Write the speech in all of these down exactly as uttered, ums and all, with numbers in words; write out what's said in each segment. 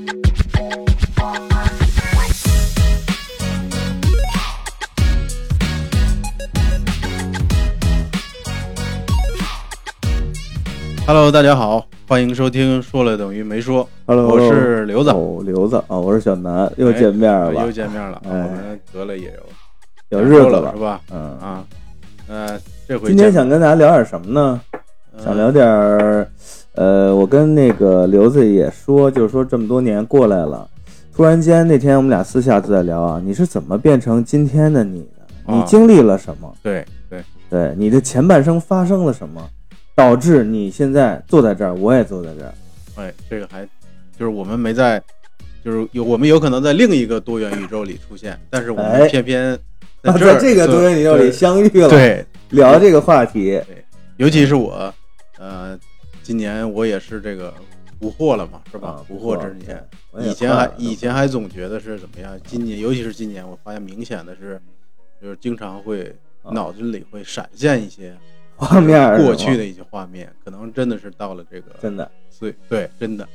Hello， 大家好，欢迎收听说了等于没说。 Hello， 我是刘子。 哦，刘子啊、哦，我是小南，又见面了、 哎，又见面了。 哎、 我们隔了也有有日子了， 是吧？ 嗯啊，呃，这回今天想跟大家聊点什么呢？嗯、想聊点呃，我跟那个刘子也说，就是说这么多年过来了，突然间那天我们俩私下都在聊啊，你是怎么变成今天的你的？你经历了什么？ 啊、对对对，你的前半生发生了什么？导致你现在坐在这儿，我也坐在这儿。 哎，这个还就是我们没在，就是有我们有可能在另一个多元宇宙里出现，但是我们偏偏在这、哎啊、在这个多元宇宙里相遇了， 对， 聊这个话题。 对，尤其是我，呃，今年我也是这个不惑了嘛，是吧？ 啊、 不惑之年，以前还以前还总觉得是怎么样，今年尤其是今年，我发现明显的是，就是经常会脑子里会闪现一些。 画面过去的一些画面，可能真的是到了这个真的， 对对，真的。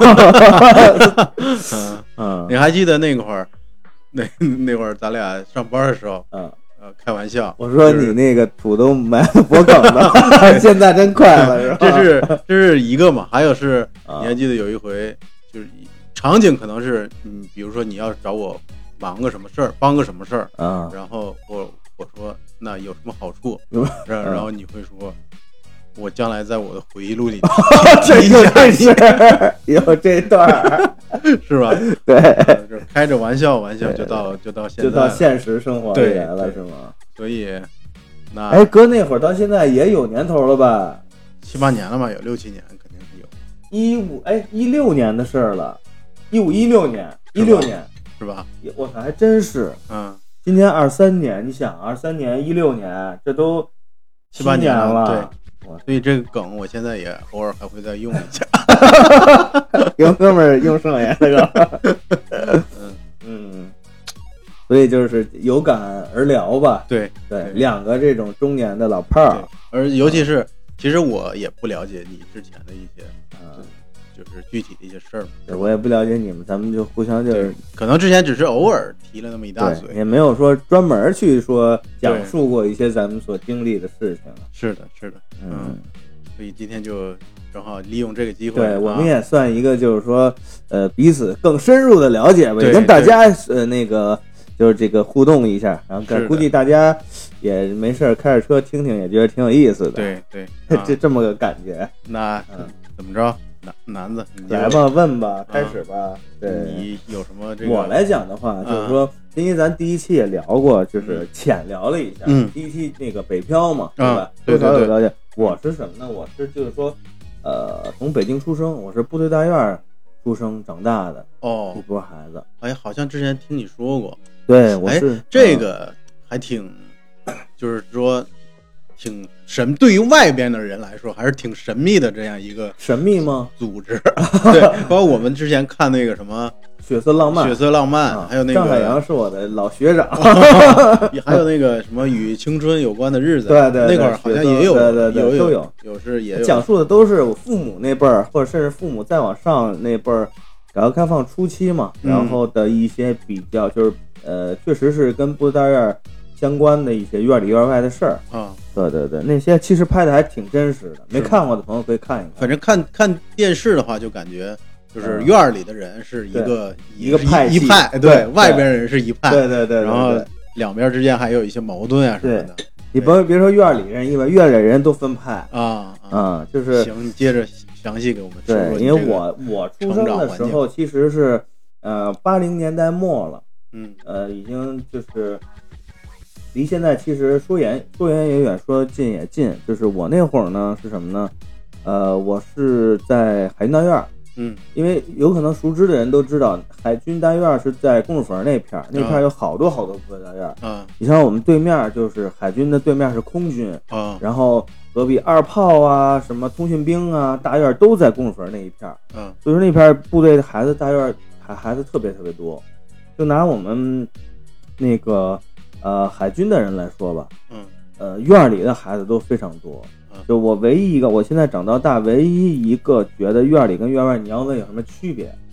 嗯嗯，你还记得那会儿，那那会儿咱俩上班的时候， 嗯呃，开玩笑， 我说你那个土都埋了脖梗了，现在真快了，是吧？ 这是这是一个嘛？还有是，你还记得有一回，就是场景可能是，嗯，比如说你要找我忙个什么事儿，帮个什么事儿， 啊， 然后我我说。那有什么好处？然后你会说，我将来在我的回忆录里这有这事，有这段， 是吧？ 对， 就开着玩笑，玩笑就到就到现在， 就到现实生活里来了，是吗？ 所以，那哎，哥那会儿到现在也有年头了吧？ 七八年了吧？有六七年，肯定是有。 一五哎，一六年的事儿了，一五一六年，一六年是吧？ 我操，还真是， 嗯。 今年二三年，你想二三年、一六年，这都七八年了。 对，所以这个梗我现在也偶尔还会再用一下。 有哥们儿用上呀，这个。嗯嗯，所以就是有感而聊吧。 对对，两个这种中年的老炮儿， 而尤其是，其实我也不了解你之前的一些。嗯就是具体的一些事儿， 对，我也不了解你们，咱们就互相就是可能之前只是偶尔提了那么一大嘴， 也没有说专门去说讲述过一些咱们所经历的事情。 是的，是的，嗯，所以今天就正好利用这个机会， 对、 啊、 我们也算一个就是说呃彼此更深入的了解吧，也跟大家呃那个就是这个互动一下，然后估计大家也没事开着车听听，也觉得挺有意思的。 对对， 啊、这这么个感觉。 那嗯，怎么着？男子来吧，问吧，开始吧。 啊、 对， 你有什么这个？ 我来讲的话，就是说，因为咱第一期也聊过，就是浅聊了一下。 嗯， 第一期那个北漂嘛， 对吧？ 对对对。 多少有了解。我是什么呢？我是就是说，呃，从北京出生，我是部队大院出生长大的。 哦， 一波孩子。 哎，好像之前听你说过。 对，我是、 哎、这个还挺，嗯、就是说。挺神，对于外边的人来说还是挺神秘的这样一个神秘吗？ 组织，对，包括我们之前看那个什么血色浪漫， 血色浪漫，啊、还有那个张海洋是我的老学长， 还有那个什么与青春有关的日子， 对 对, 对，那会儿好像也有， 对对对有都有， 有是也有， 讲述的都是我父母那辈儿，或者甚至父母再往上那辈儿，改革开放初期嘛， 嗯、 然后的一些比较，就是呃，确实是跟部队大院相关的一些院里院外的事儿啊， 对对对，那些其实拍的还挺真实的，没看过的朋友可以看一看。 反正看看电视的话，就感觉就是院里的人是一个、 嗯、一个派一派，对， 对外边人是一派， 对对 对, 对, 对， 然后两边之间还有一些矛盾啊什么的。 你别别说院里人，因为院里人都分派啊啊、 嗯，就是行，你接着详细给我们说说。 对，因为我我出生的时候其实是呃八零年代末了， 嗯呃，已经就是离现在其实说远说远也远，说近也近。就是我那会儿呢是什么呢？呃，我是在海军大院， 嗯， 因为有可能熟知的人都知道，海军大院是在公主坟那片儿，那片儿有好多好多部队大院。 嗯， 你像我们对面就是海军的对面是空军， 嗯， 然后隔壁二炮啊、什么通讯兵啊、大院都在公主坟那一片儿。 嗯， 所以说那片部队的孩子大院孩孩子特别特别多。就拿我们那个呃海军的人来说吧， 嗯， 呃院里的孩子都非常多。就我唯一一个，我现在长到大唯一一个觉得院里跟院外你要问有什么区别，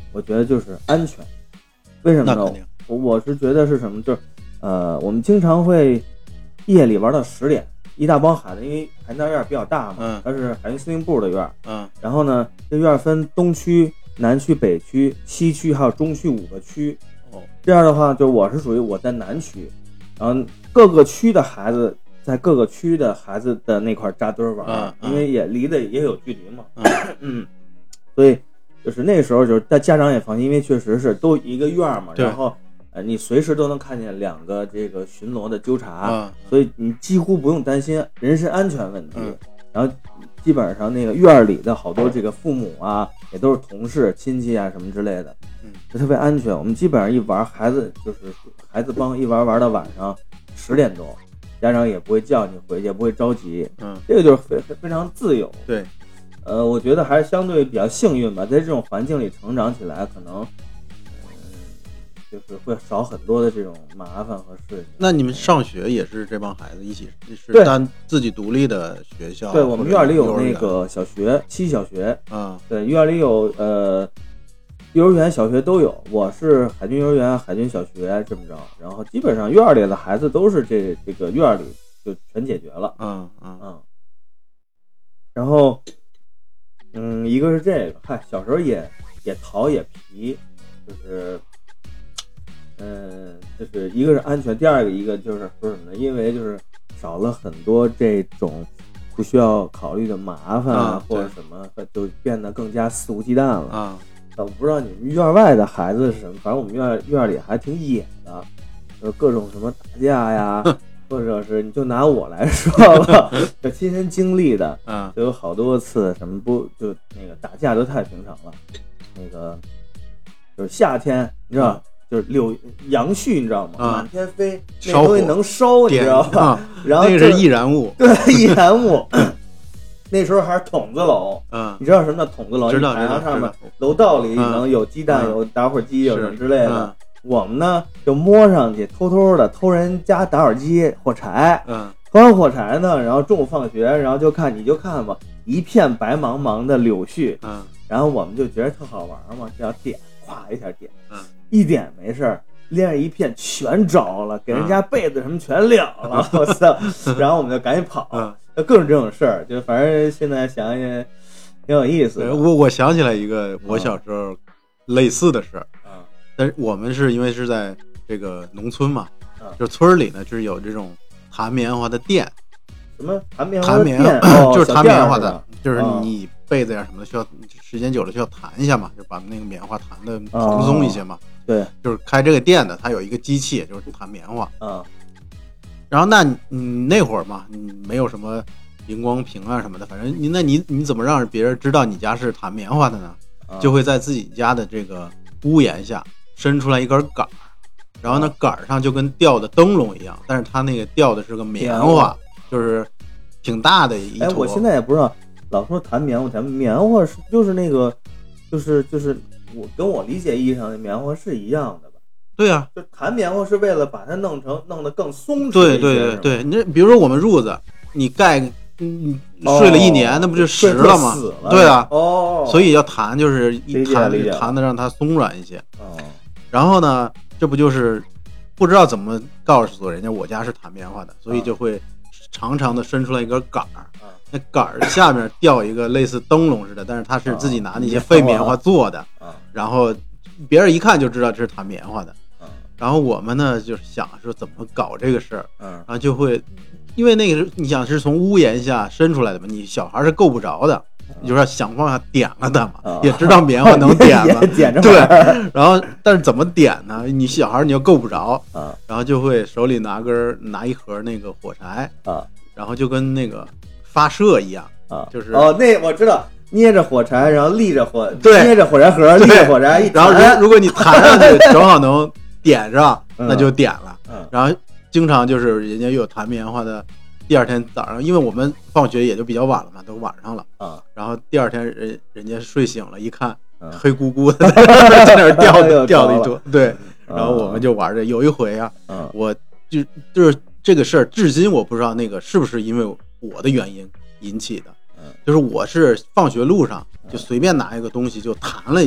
我觉得就是安全。为什么呢？我我是觉得是什么，就是呃，我们经常会夜里玩到十点，一大帮孩子，因为海淀院比较大嘛， 嗯， 它是海军司令部的院， 嗯， 然后呢，这院分东区、南区、北区、西区还有中区五个区。 哦， 这样的话，就我是属于我在南区，然后各个区的孩子在各个区的孩子的那块扎堆玩， 嗯嗯、 因为也离得也有距离嘛， 嗯嗯，所以就是那时候就是大家长也放心，因为确实是都一个院嘛，然后呃你随时都能看见两个这个巡逻的纠察， 嗯、 所以你几乎不用担心人身安全问题。 嗯、 然后基本上那个院里的好多这个父母啊，也都是同事、亲戚啊什么之类的， 嗯， 就特别安全。我们基本上一玩，孩子就是孩子帮一玩玩到晚上十点多，家长也不会叫你回去，也不会着急， 嗯， 这个就是非非常自由。 对， 呃，我觉得还是相对比较幸运吧，在这种环境里成长起来，可能嗯，就是会少很多的这种麻烦和事情。 那你们上学也是这帮孩子一起是单自己独立的学校？ 对，我们院里有那个小学，七小学， 嗯， 对，院里有呃幼儿园、小学都有。我是海军幼儿园、海军小学这么着，然后基本上院里的孩子都是这这个院里就全解决了。 嗯嗯嗯，然后嗯，一个是这个，嗨，小时候也也淘也皮，就是嗯，就是一个是安全，第二个一个就是说什么呢？因为就是少了很多这种不需要考虑的麻烦啊，或者什么，就变得更加肆无忌惮了啊。 我不知道你们院外的孩子是什么，反正我们院院里还挺野的，就各种什么打架呀，或者是你就拿我来说吧，就亲身经历的， 嗯， 就有好多次什么不就那个打架都太平常了，那个就是夏天，你知道。嗯就是柳杨絮，你知道吗？ 啊、 满天飞，那东西能烧，你知道吧？ 啊、 然后那是易燃物， 对，易燃物。那时候还是筒子楼， 嗯， 你知道什么叫筒子楼？ 知道， 知道。上面楼道里能有鸡蛋、 嗯、 有打火机、有什么之类的。 嗯、 我们呢就摸上去，偷偷的偷人家打火机、火柴。 嗯， 偷完火柴呢，然后中午放学，然后就看你就看吧，一片白茫茫的柳絮。 嗯， 然后我们就觉得特好玩嘛，就要点，咵一下点。 嗯。 一点没事儿，连着一片全着了，给人家被子什么全燎了，我操！然后我们就赶紧跑，就各种这种事儿，就反正现在想想挺有意思的。 我我想起来一个我小时候类似的事儿啊， 但是我们是因为是在这个农村嘛，就村里呢就是有这种弹棉花的店。 什么弹棉花弹棉花？ 就是弹棉花的， 哦、 就是你被子呀什么的需要时间久了需要弹一下嘛，就把那个棉花弹的蓬松一些嘛。 哦、对， 就是开这个店的，它有一个机器，就是弹棉花。 嗯。 然后那你、嗯、那会儿嘛，你没有什么荧光屏啊什么的，反正你那你你怎么让别人知道你家是弹棉花的呢？ 嗯、 就会在自己家的这个屋檐下伸出来一根杆儿，然后呢杆儿上就跟吊的灯笼一样，但是它那个吊的是个棉花。就是挺大的一坨。 哎，我现在也不知道，老说弹棉花，弹棉花是就是那个，就是就是我跟我理解意义上的棉花是一样的吧？ 对啊， 就弹棉花是为了把它弄成弄得更松弛。 对对对对，你这比如说我们褥子，你盖嗯睡了一年， 哦、 那不就实了吗？ 了对啊， 哦， 所以要弹就是一弹弹的让它松软一些。 哦， 然后呢，这不就是不知道怎么告诉人家我家是弹棉花的，所以就会。长长的伸出来一根杆儿，那杆儿下面吊一个类似灯笼似的，但是它是自己拿那些废棉花做的，然后别人一看就知道这是弹棉花的。然后我们呢就是想说怎么搞这个事儿，然后就会因为那个你想是从屋檐下伸出来的嘛，你小孩是够不着的，你就说想办法点了它嘛，也知道棉花能点了，对，然后但是怎么点呢？你小孩你又够不着，然后就会手里拿根拿一盒那个火柴啊， 然后就跟那个发射一样啊， 就是哦，那我知道，捏着火柴，然后立着火， 对， 捏着火柴盒，立着火柴一， 然后如如果你弹上去正好能点上，那就点了。 嗯， 然后经常就是人家有弹棉花的。第二天早上，因为我们放学也就比较晚了嘛，都晚上了啊。 然后第二天人人家睡醒了，一看、 嗯、 黑咕咕的在那儿掉掉了一坨，对。然后我们就玩这。有一回啊， 嗯、 我就就是这个事儿，至今我不知道那个是不是因为我的原因引起的。 嗯， 就是我是放学路上就随便拿一个东西就弹了一下，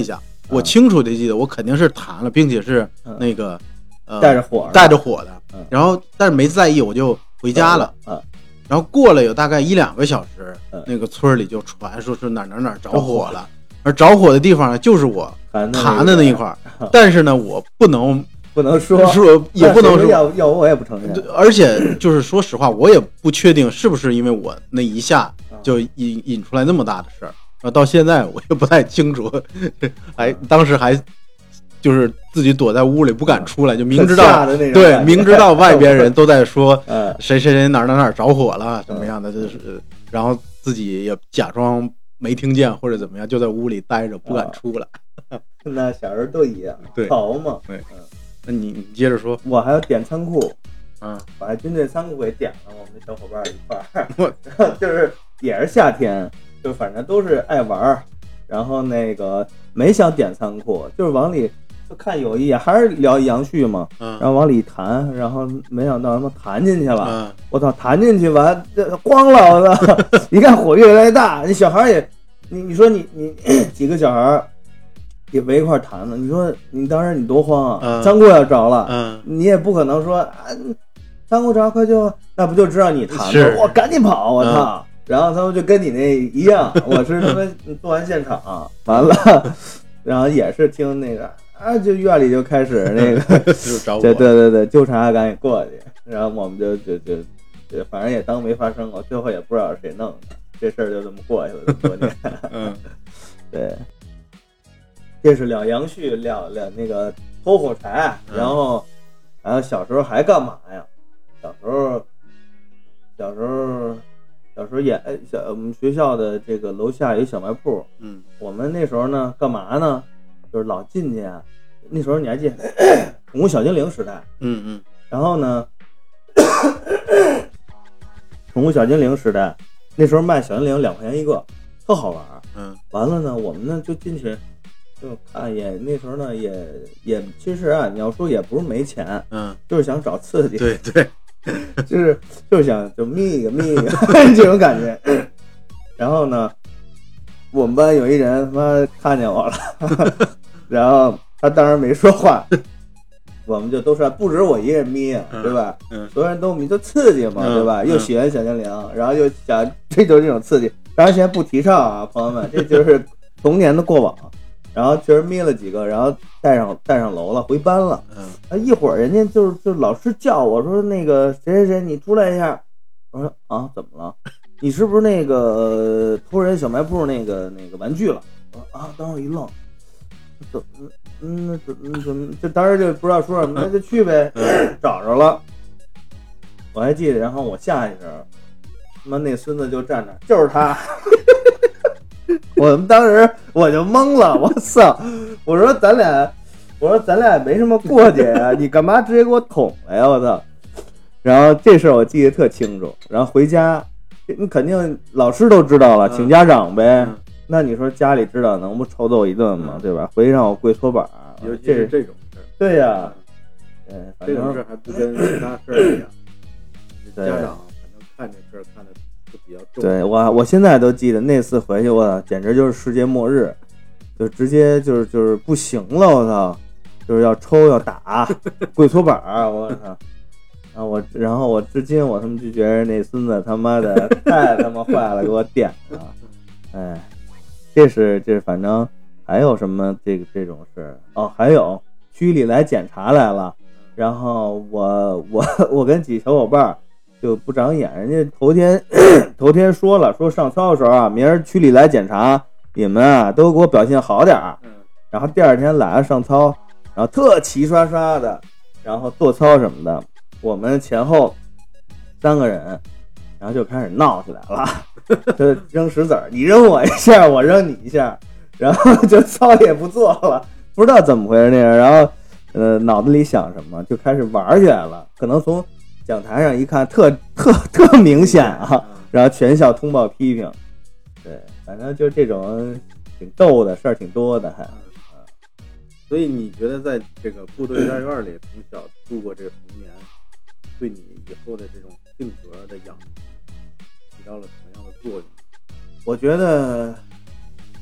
我清楚的记得我肯定是弹了，并且是那个、 嗯、呃带着火带着火的、 嗯， 然后但是没在意，我就回家了。 嗯， 然后过了有大概一两个小时， 嗯、 那个村里就传说是哪哪哪着火了，而着火的地方呢就是我弹的那一块，但是呢我不能。 不能说， 说也不能说， 要要我也不承认。 而且就是说实话，我也不确定是不是因为我那一下就引引出来那么大的事儿。啊，到现在我也不太清楚，还当时还就是自己躲在屋里不敢出来，就明知道对，明知道外边人都在说谁谁谁哪哪哪着火了什么样的，就是然后自己也假装没听见或者怎么样，就在屋里待着不敢出来。 那小时候都一样， 对， 逃嘛， 对，嗯。那你你接着说， 我还要点仓库， 嗯， 把军队仓库给点了，我们的小伙伴一块儿，就是也是夏天，就反正都是爱玩，然后那个没想点仓库，就是往里就看有一眼，还是聊杨絮嘛， 嗯， 然后往里弹，然后没想到他妈弹进去了， 嗯， 我操，弹进去完这光了，我操，一看火越来越大，你小孩也，你你说你你几个小孩。也围一块弹呢，你说你当时你多慌啊！仓库要着了， 嗯， 你也不可能说啊，仓库着快就那不就知道你弹了，我赶紧跑，我操！嗯、然后他们就跟你那一样，我是他妈做完现场完了，然后也是听那个啊，就院里就开始那个就着火， 对对对对，纠察赶紧过去，然后我们就就就就反正也当没发生过，最后也不知道是谁弄的，这事儿就这么过去了这么多年， 嗯， 对。这是燎杨絮，燎燎那个偷火柴，然后，然后小时候还干嘛呀？小时候，小时候，小时候也小我们学校的这个楼下有小卖部， 嗯， 我们那时候呢干嘛呢？就是老进去啊。那时候你还记得宠物小精灵时代？ 嗯嗯。 然后呢，宠物小精灵时代，那时候卖小精灵两块钱一个，特好玩。 嗯。 完了呢，我们呢就进去。就看也那时候呢也也其实啊，你要说也不是没钱， 嗯， 就是想找刺激， 对对， 就是就是想就眯一个眯一个这种感觉。然后呢，我们班有一人他妈看见我了，然后他当然没说话，我们就都说不止我一个人眯啊，对吧？ 嗯， 所有人都眯，就刺激嘛， 嗯、 对吧？又喜欢小精灵，然后又想追求这种刺激，当然现在不提倡啊，朋友们，这就是童年的过往。然后确实眯了几个，然后带上带上楼了，回班了。 嗯， 啊，一会儿人家就就老师叫我说那个谁谁谁，你出来一下。我说啊，怎么了？你是不是那个、呃、偷人小卖部那个那个玩具了？我说啊，当时一愣，怎么嗯怎么怎么就当时就不知道说什么，那就去呗，找着了。我还记得，然后我下去时候，他妈那孙子就站那，就是他。我们当时我就懵了，我操！我说咱俩，我说咱俩也没什么过节呀、啊，你干嘛直接给我捅了呀？我操！然后这事儿我记得特清楚。然后回家，你肯定老师都知道了，请家长呗。嗯、那你说家里知道能不抽揍一顿吗？嗯、对吧？回去让我跪搓板， 尤其是这种事儿。 对呀、啊， 嗯，这种事儿还不跟其他事儿一样，家长反正看这事儿看的。 对我，我现在都记得那次回去，我简直就是世界末日，就直接就是就是不行了，我操，就是要抽要打，跪搓板儿，我操！然后我，然后我至今我他妈就觉得那孙子他妈的太他妈坏了，给我点了，哎，这是这反正还有什么这个这种事哦，还有区里来检查来了，然后我我我跟几小伙伴。就不长眼，人家头天头天说了，说上操的时候啊，明儿区里来检查，你们啊都给我表现好点儿。然后第二天来了上操，然后特齐刷刷的，然后做操什么的，我们前后三个人，然后就开始闹起来了，就扔石子儿，你扔我一下，我扔你一下，然后就操也不做了，不知道怎么回事那样，然后呃脑子里想什么，就开始玩起来了，可能从。讲台上一看特特特明显啊，然后全校通报批评，对，反正就这种挺逗的事儿挺多的还、嗯。 所以你觉得在这个部队大院里从小度过这个童年，对你以后的这种性格的养成起到了什么样的作用？ 我觉得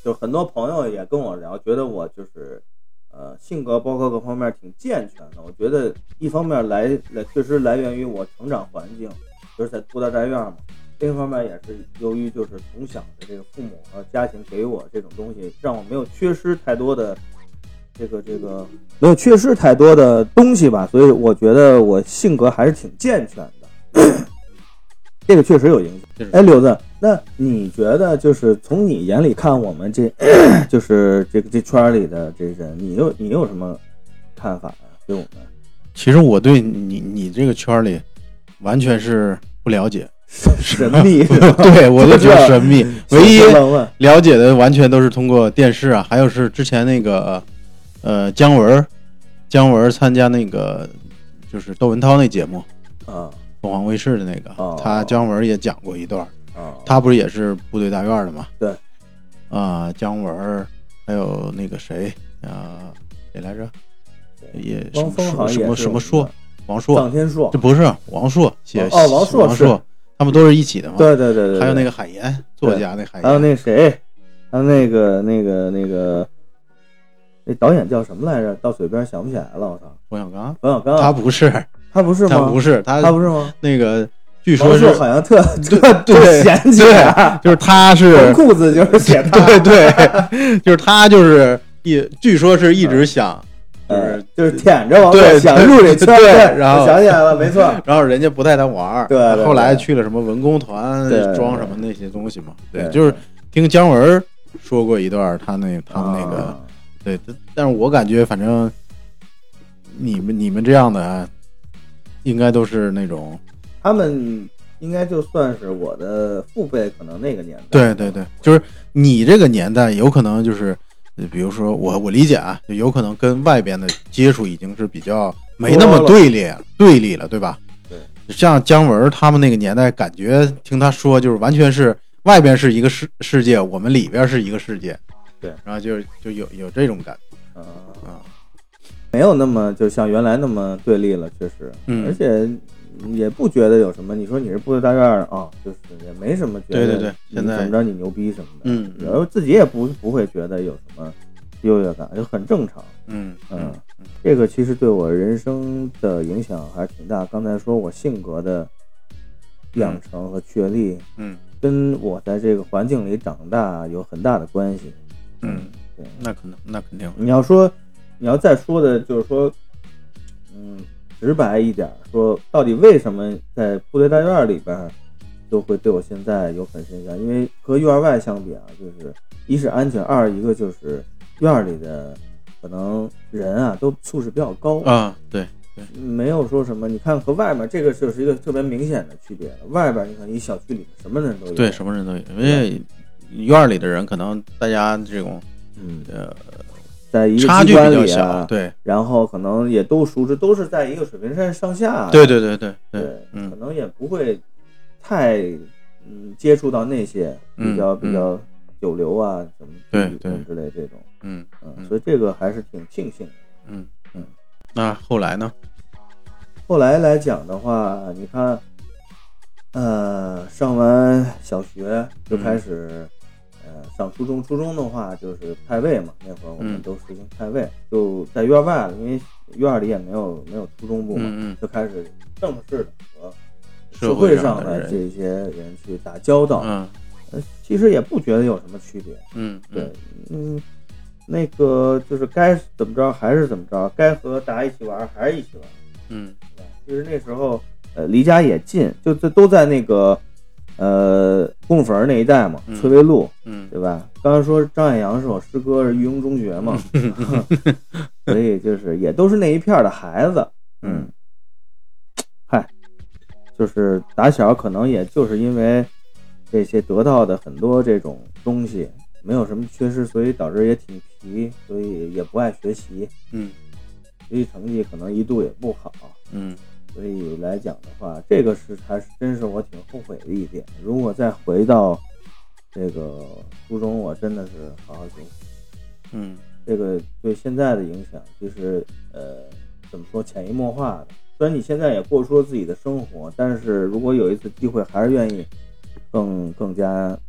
就很多朋友也跟我聊，觉得我就是呃性格包括各方面挺健全的。我觉得一方面来来确实来源于我成长环境，就是在布袋大院嘛。另一方面也是由于就是从小的这个父母和家庭给我这种东西，让我没有缺失太多的这个这个没有缺失太多的东西吧，所以我觉得我性格还是挺健全的。这个确实有影响。哎，柳子，那你觉得就是从你眼里看我们这就是这个这圈里的这人，你有你有什么看法呀？对我们？ 其实我对你你这个圈里完全是不了解。 神秘对，我就觉得神秘，唯一了解的完全都是通过电视啊，还有是之前那个呃姜文姜文参加那个就是窦文涛那节目啊， 凤凰卫视的那个、 哦、 他姜文也讲过一段、 哦、 他不是也是部队大院的吗？ 对啊、呃，姜文还有那个谁啊，谁来着？也汪峰好像也什么什么硕，王朔， 臧天硕， 这不是王朔写哦，王朔王朔。他们都是一起的嘛？ 对对对 对, 对， 还有那个海岩作家，那海岩， 还有那谁，还有那个那个那个那导演叫什么来着？到嘴边想不起来了，我操！ 冯小刚， 冯小刚， 他不是， 他不是吗？ 他不是，他他不是吗？ 那个据说是好像特特对嫌弃， 对，就是他是红裤子就是写他， 对对，就是他就是一，据说是一直想。 就是就是舔着王朔想入这圈， 对，然后想起来了，没错。 然后人家不带他玩， 对，对，对， 后来去了什么文工团，装什么那些东西嘛。 对， 对，就是听姜文说过一段他那他们那个， 啊、 对，但是我感觉反正你们你们这样的，应该都是那种， 他们应该就算是我的父辈，可能那个年代。 对对对，就是你这个年代有可能就是。比如说我我理解啊，就有可能跟外边的接触已经是比较没那么对立对立了，对吧？ 对， 像姜文他们那个年代，感觉听他说就是完全是外边是一个世世界，我们里边是一个世界， 对， 然后就就有有这种感觉， 啊、 嗯、啊， 没有那么就像原来那么对立了，确实， 嗯， 而且也不觉得有什么。你说你是部队大院啊，就是也没什么觉得， 对对对，现在怎么着你牛逼什么的， 嗯， 然后自己也不不会觉得有什么优越感，就很正常， 嗯嗯，这个其实对我人生的影响还是挺大。刚才说我性格的养成和确立， 嗯， 跟我在这个环境里长大有很大的关系， 嗯， 对， 那可能那肯定。 你要说你要再说的就是说，嗯。直白一点说，到底为什么在部队大院里边就会对我现在有很深印象？因为和院外相比啊，就是一是安全，二一个就是院里的可能人啊都素质比较高啊，对对， 没有说什么。你看和外面这个就是一个特别明显的区别了。外边你看一小区里面什么人都有， 对，什么人都有，因为院里的人可能大家这种嗯呃。 在一个差距比较小， 啊， 对， 然后可能也都熟知，都是在一个水平线上下， 对对对对对， 对，嗯， 可能也不会太嗯接触到那些比较、 嗯、 比较九流啊什么对对之类这种， 嗯嗯，所以这个还是挺庆幸的， 嗯嗯。那后来呢？ 后来来讲的话，你看，呃，上完小学就开始。嗯呃，上初中，初中的话就是派位嘛，那会儿我们都实行派位，嗯、就在院外了，因为院里也没有没有初中部嘛， 嗯嗯、 就开始正式的和社会上的这些人去打交道。 嗯， 呃，其实也不觉得有什么区别。 嗯， 对，嗯，那个就是该怎么着还是怎么着，该和大家一起玩还是一起玩。 嗯， 其实那时候呃离家也近，就这都在那个。呃，公路坟那一带嘛，崔巍路， 嗯， 对吧？刚才说张远阳是我师哥，是育英中学嘛，所以就是也都是那一片的孩子，嗯，嗨，就是打小可能也就是因为这些得到的很多这种东西，没有什么缺失，所以导致也挺皮，所以也不爱学习， 嗯， 学习成绩可能一度也不好， 嗯。 所以来讲的话，这个是还是真是我挺后悔的一点。如果再回到这个初中，我真的是好好学习。 嗯， 这个对现在的影响，其实呃，怎么说潜移默化的。虽然你现在也过出了自己的生活，但是如果有一次机会，还是愿意更更加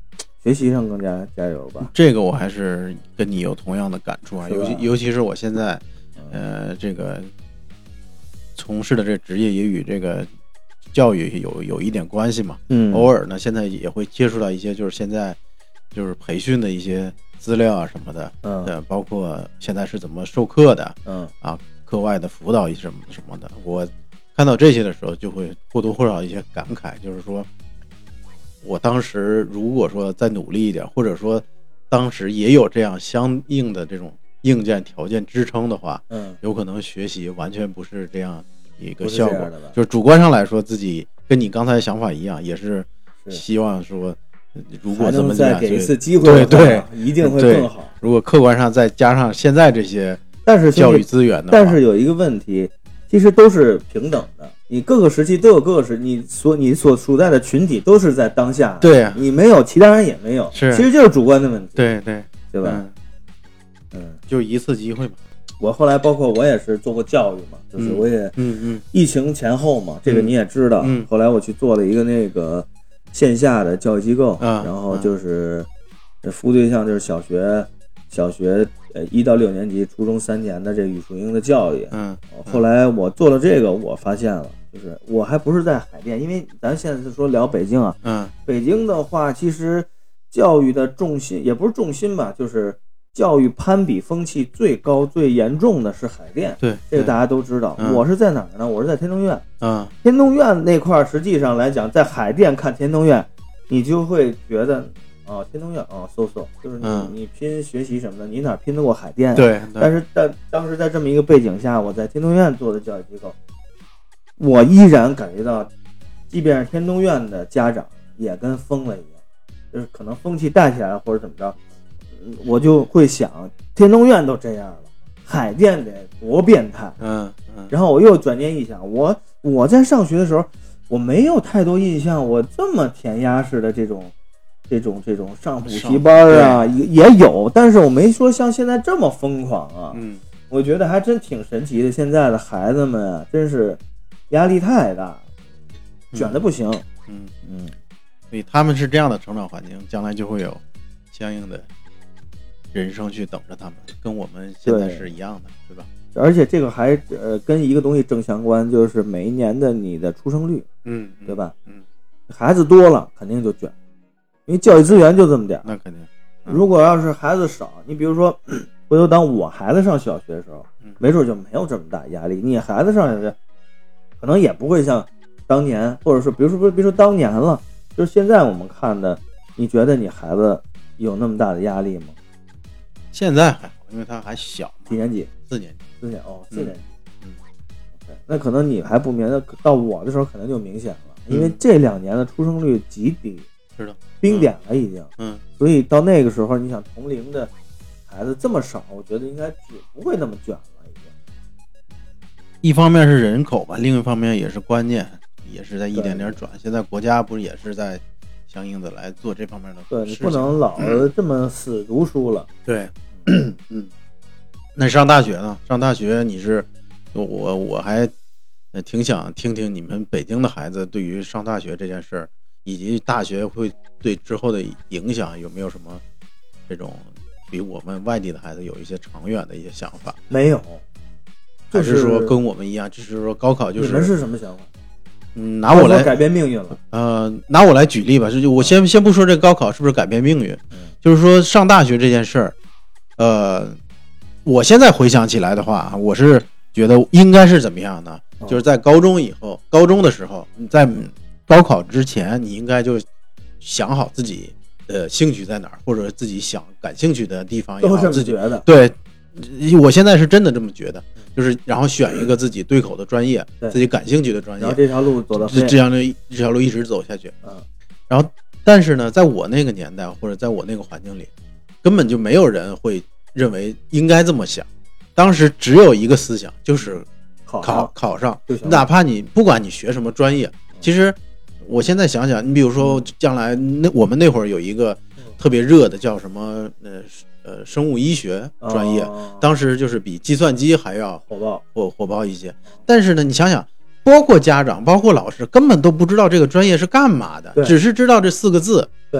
学习上更加加油吧。 这个我还是跟你有同样的感触啊， 是吧尤其尤其是我现在，呃，这个从事的这职业也与这个教育有有一点关系嘛。 嗯， 偶尔呢，现在也会接触到一些就是现在就是培训的一些资料啊什么的， 嗯， 呃，包括现在是怎么授课的， 嗯啊，课外的辅导一什么什么的，我看到这些的时候，就会或多或少一些感慨，就是说，我当时如果说再努力一点，或者说当时也有这样相应的这种硬件条件支撑的话， 嗯， 有可能学习完全不是这样一个效果。 就是主观上来说，自己跟你刚才想法一样，也是希望说，如果这么再给一次机会， 对对， 一定会更好。 如果客观上再加上现在这些， 但是教育资源的， 但是有一个问题，其实都是平等的。你各个时期都有各个时，你所你所处在的群体都是在当下， 对啊， 你没有，其他人也没有， 是， 其实就是主观的问题， 对对对吧？ 嗯， 嗯， 就一次机会嘛。 我后来包括我也是做过教育嘛，就是我也， 嗯嗯， 疫情前后嘛，这个你也知道， 嗯， 后来我去做了一个那个线下的教育机构， 啊， 然后就是服务对象就是小学。小学呃一到六年级，初中三年的这个语数英的教育， 嗯， 后来我做了这个，我发现了，就是我还不是在海淀，因为咱现在是说聊北京啊， 嗯， 北京的话，其实教育的重心也不是重心吧，就是教育攀比风气最高、最严重的是海淀， 对， 这个大家都知道。 嗯、 我是在哪儿呢？我是在天通苑， 嗯， 天通苑那块实际上来讲，在海淀看天通苑，你就会觉得。哦，天通苑哦，搜搜，就是你、 嗯、 你拼学习什么的，你哪拼得过海淀、啊？ 对。 但是在当时在这么一个背景下，我在天通苑做的教育机构，我依然感觉到，即便是天通苑的家长也跟疯了一样，就是可能风气带起来了或者怎么着，我就会想，天通苑都这样了，海淀得多变态。 嗯嗯。 然后我又转念一想，我我在上学的时候，我没有太多印象，我这么填鸭式的这种。这种这种上补习班啊，也也有，但是我没说像现在这么疯狂啊。 嗯， 我觉得还真挺神奇的。现在的孩子们啊，真是压力太大，卷的不行。 嗯嗯， 所以他们是这样的成长环境，将来就会有相应的人生去等着他们，跟我们现在是一样的， 对, 对吧？ 而且这个还呃跟一个东西正相关，就是每一年的你的出生率， 嗯， 对吧？ 嗯， 孩子多了肯定就卷。因为教育资源就这么点， 那肯定、 嗯。如果要是孩子少，你比如说，回头当我孩子上小学的时候，没准就没有这么大压力。你孩子上小学，可能也不会像当年，或者说，比如说，别说当年了，就是现在我们看的，你觉得你孩子有那么大的压力吗？ 现在还好，因为他还小嘛。 几年级？ 四年级。 四年哦，四年级。 嗯。 嗯 okay, 那可能你还不明白，到我的时候可能就明显了，因为这两年的出生率极低。 是的， 冰点了已经， 嗯， 所以到那个时候，你想同龄的孩子这么少，我觉得应该不会那么卷了。已经， 一方面是人口吧，另一方面也是观念，也是在一点点转。现在国家不是也是在相应的来做这方面的事情？ 对，你不能老这么死读书了。 嗯、对，嗯，那上大学呢？上大学你是我我还挺想听听你们北京的孩子对于上大学这件事儿。以及大学会对之后的影响有没有什么这种比我们外地的孩子有一些长远的一些想法？ 没有， 还是说跟我们一样，就是说高考就是你们是什么想法？ 嗯，拿我来改变命运了。 呃，拿我来举例吧，就我先先不说这高考是不是改变命运， 嗯、 就是说上大学这件事儿，呃，我现在回想起来的话，我是觉得应该是怎么样呢？ 哦、 就是在高中以后，高中的时候，你在高考之前，你应该就想好自己的兴趣在哪儿，或者自己想感兴趣的地方也好， 都这么觉得。 对，我现在是真的这么觉得，就是然后选一个自己对口的专业，自己感兴趣的专业， 然后这条路走到这样的这条路一直走下去。 嗯， 然后但是呢，在我那个年代或者在我那个环境里，根本就没有人会认为应该这么想。当时只有一个思想，就是考考考上，哪怕你不管你学什么专业，其实。我现在想想，你比如说，将来那我们那会儿有一个特别热的叫什么呃呃生物医学专业， 哦、 当时就是比计算机还要火爆火火爆一些。但是呢，你想想，包括家长、包括老师，根本都不知道这个专业是干嘛的，只是知道这四个字。 对，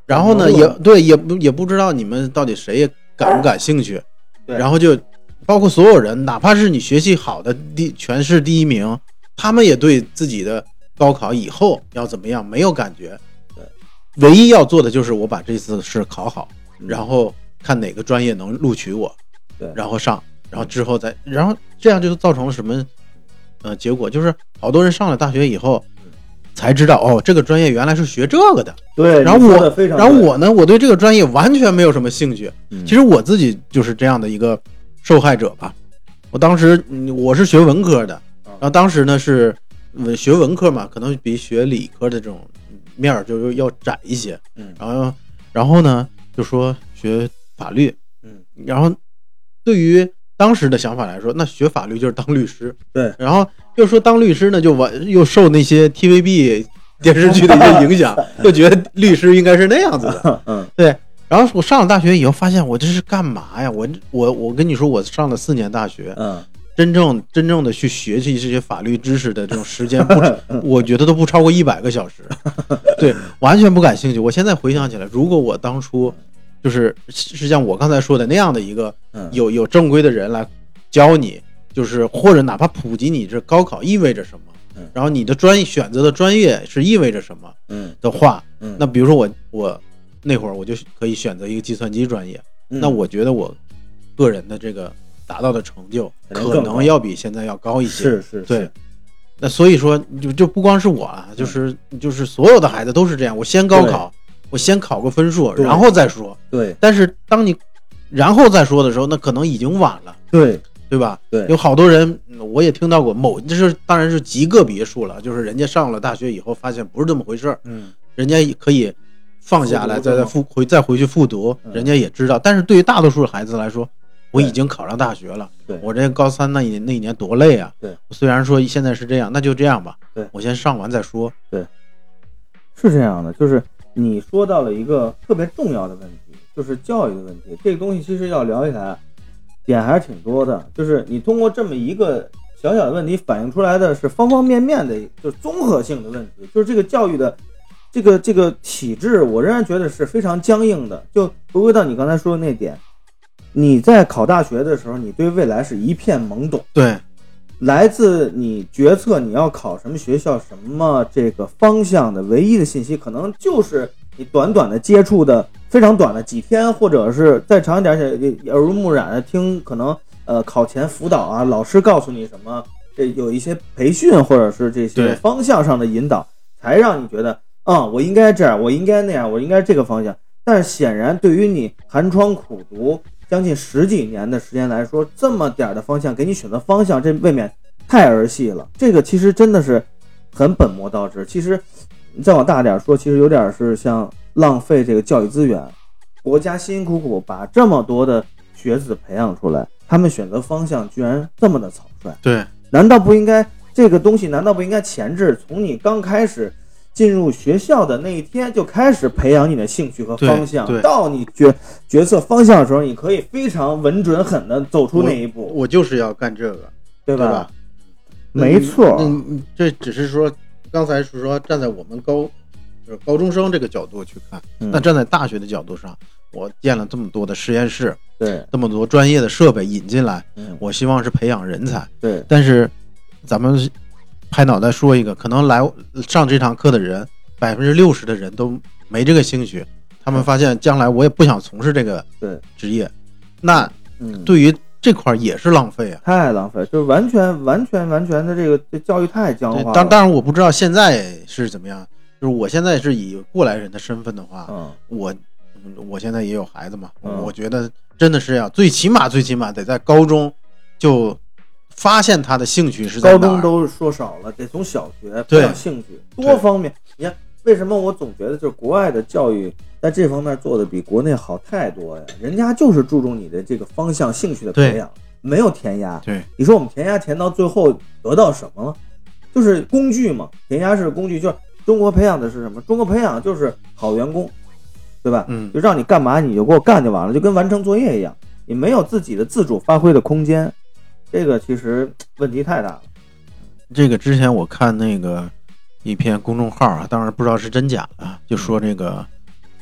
然后呢也对也不也不知道你们到底谁也感不感兴趣， 对， 然后就包括所有人，哪怕是你学习好的第全市第一名，他们也对自己的高考以后要怎么样没有感觉。 对， 唯一要做的就是我把这次试考好， 嗯、 然后看哪个专业能录取我， 对， 然后上，然后之后再，然后这样就造成了什么？呃，结果就是好多人上了大学以后，才知道哦，这个专业原来是学这个的。 对， 然后我，然后我呢，我对这个专业完全没有什么兴趣。 嗯、 其实我自己就是这样的一个受害者吧。我当时、嗯、我是学文科的，然后当时呢是、嗯、学文科嘛，可能比学理科的这种面儿就要窄一些。 嗯， 然后然后呢就说学法律， 嗯， 然后对于当时的想法来说，那学法律就是当律师。 对， 然后又说当律师呢，就完又受那些 T V B 电视剧的一些影响，就觉得律师应该是那样子的。 嗯， 对。然后我上了大学以后，发现我这是干嘛呀？我我我跟你说，我上了四年大学， 嗯， 真正真正的去学习这些法律知识的这种时间不，我觉得都不超过一百个小时。对，完全不感兴趣。我现在回想起来，如果我当初就是是像我刚才说的那样的一个有有正规的人来教你，就是或者哪怕普及你这高考意味着什么，然后你的专业选择的专业是意味着什么的话，那比如说我我。那会儿我就可以选择一个计算机专业， 嗯、 那我觉得我个人的这个达到的成就可能要比现在要高一些。 是是， 对。那所以说就就不光是我啊，就是、嗯、就是所有的孩子都是这样，我先高考，我先考个分数，然后再说。 对。 但是当你然后再说的时候，那可能已经晚了。 对。 对吧？ 对。 有好多人，我也听到过某，这是当然是极个别数了，就是人家上了大学以后发现不是这么回事儿， 嗯， 人家可以。放下来，再再复回，再回去复读，人家也知道。但是对于大多数孩子来说，我已经考上大学了。 对， 我这高三那一年那一年多累啊！ 对， 虽然说现在是这样，那就这样吧。 对， 我先上完再说。 对，是这样的，就是你说到了一个特别重要的问题，就是教育的问题。这个东西其实要聊起来，点还是挺多的。就是你通过这么一个小小的问题，反映出来的是方方面面的，就是综合性的问题，就是这个教育的。这个这个体制，我仍然觉得是非常僵硬的。就回归到你刚才说的那点，你在考大学的时候，你对未来是一片懵懂。 对， 来自你决策你要考什么学校、什么这个方向的唯一的信息，可能就是你短短的接触的非常短的几天，或者是再长一点些耳濡目染的听，可能呃考前辅导啊，老师告诉你什么，这有一些培训或者是这些方向上的引导，才让你觉得。啊、嗯，我应该这样，我应该那样，我应该这个方向。但是显然，对于你寒窗苦读将近十几年的时间来说，这么点的方向给你选择方向，这未免太儿戏了。这个其实真的是很本末倒置。其实你再往大点说，其实有点是像浪费这个教育资源。国家辛辛苦苦把这么多的学子培养出来，他们选择方向居然这么的草率。 对， 难道不应该这个东西？难道不应该前置？从你刚开始。进入学校的那一天就开始培养你的兴趣和方向，到你决决策方向的时候，你可以非常稳准狠的走出那一步。 我, 我就是要干这个， 对吧？ 对吧没错。 嗯，这只是说刚才是说站在我们高就是高中生这个角度去看， 嗯、 那站在大学的角度上，我建了这么多的实验室， 对， 这么多专业的设备引进来， 嗯、 我希望是培养人才， 对。 但是咱们。拍脑袋说一个，可能来上这堂课的人，百分之六十的人都没这个兴趣。他们发现将来我也不想从事这个职业，那对于这块也是浪费啊， 太浪费，就是完全完全完全的这个这教育太僵化了。 当当然我不知道现在是怎么样，就是我现在是以过来人的身份的话， 嗯， 我我现在也有孩子嘛， 嗯、 我觉得真的是要最起码最起码得在高中就。发现他的兴趣是在哪儿？ 高中都说少了，得从小学培养兴趣， 多方面。你看，为什么我总觉得就是国外的教育在这方面做的比国内好太多呀？人家就是注重你的这个方向、兴趣的培养，没有填鸭。 对， 你说我们填鸭填到最后得到什么了？就是工具嘛，填鸭是工具，就是中国培养的是什么？中国培养就是好员工，对吧？ 嗯， 就让你干嘛你就给我干就完了，就跟完成作业一样，你没有自己的自主发挥的空间。这个其实问题太大了。 这个之前我看那个一篇公众号啊，当然不知道是真假的，就说这个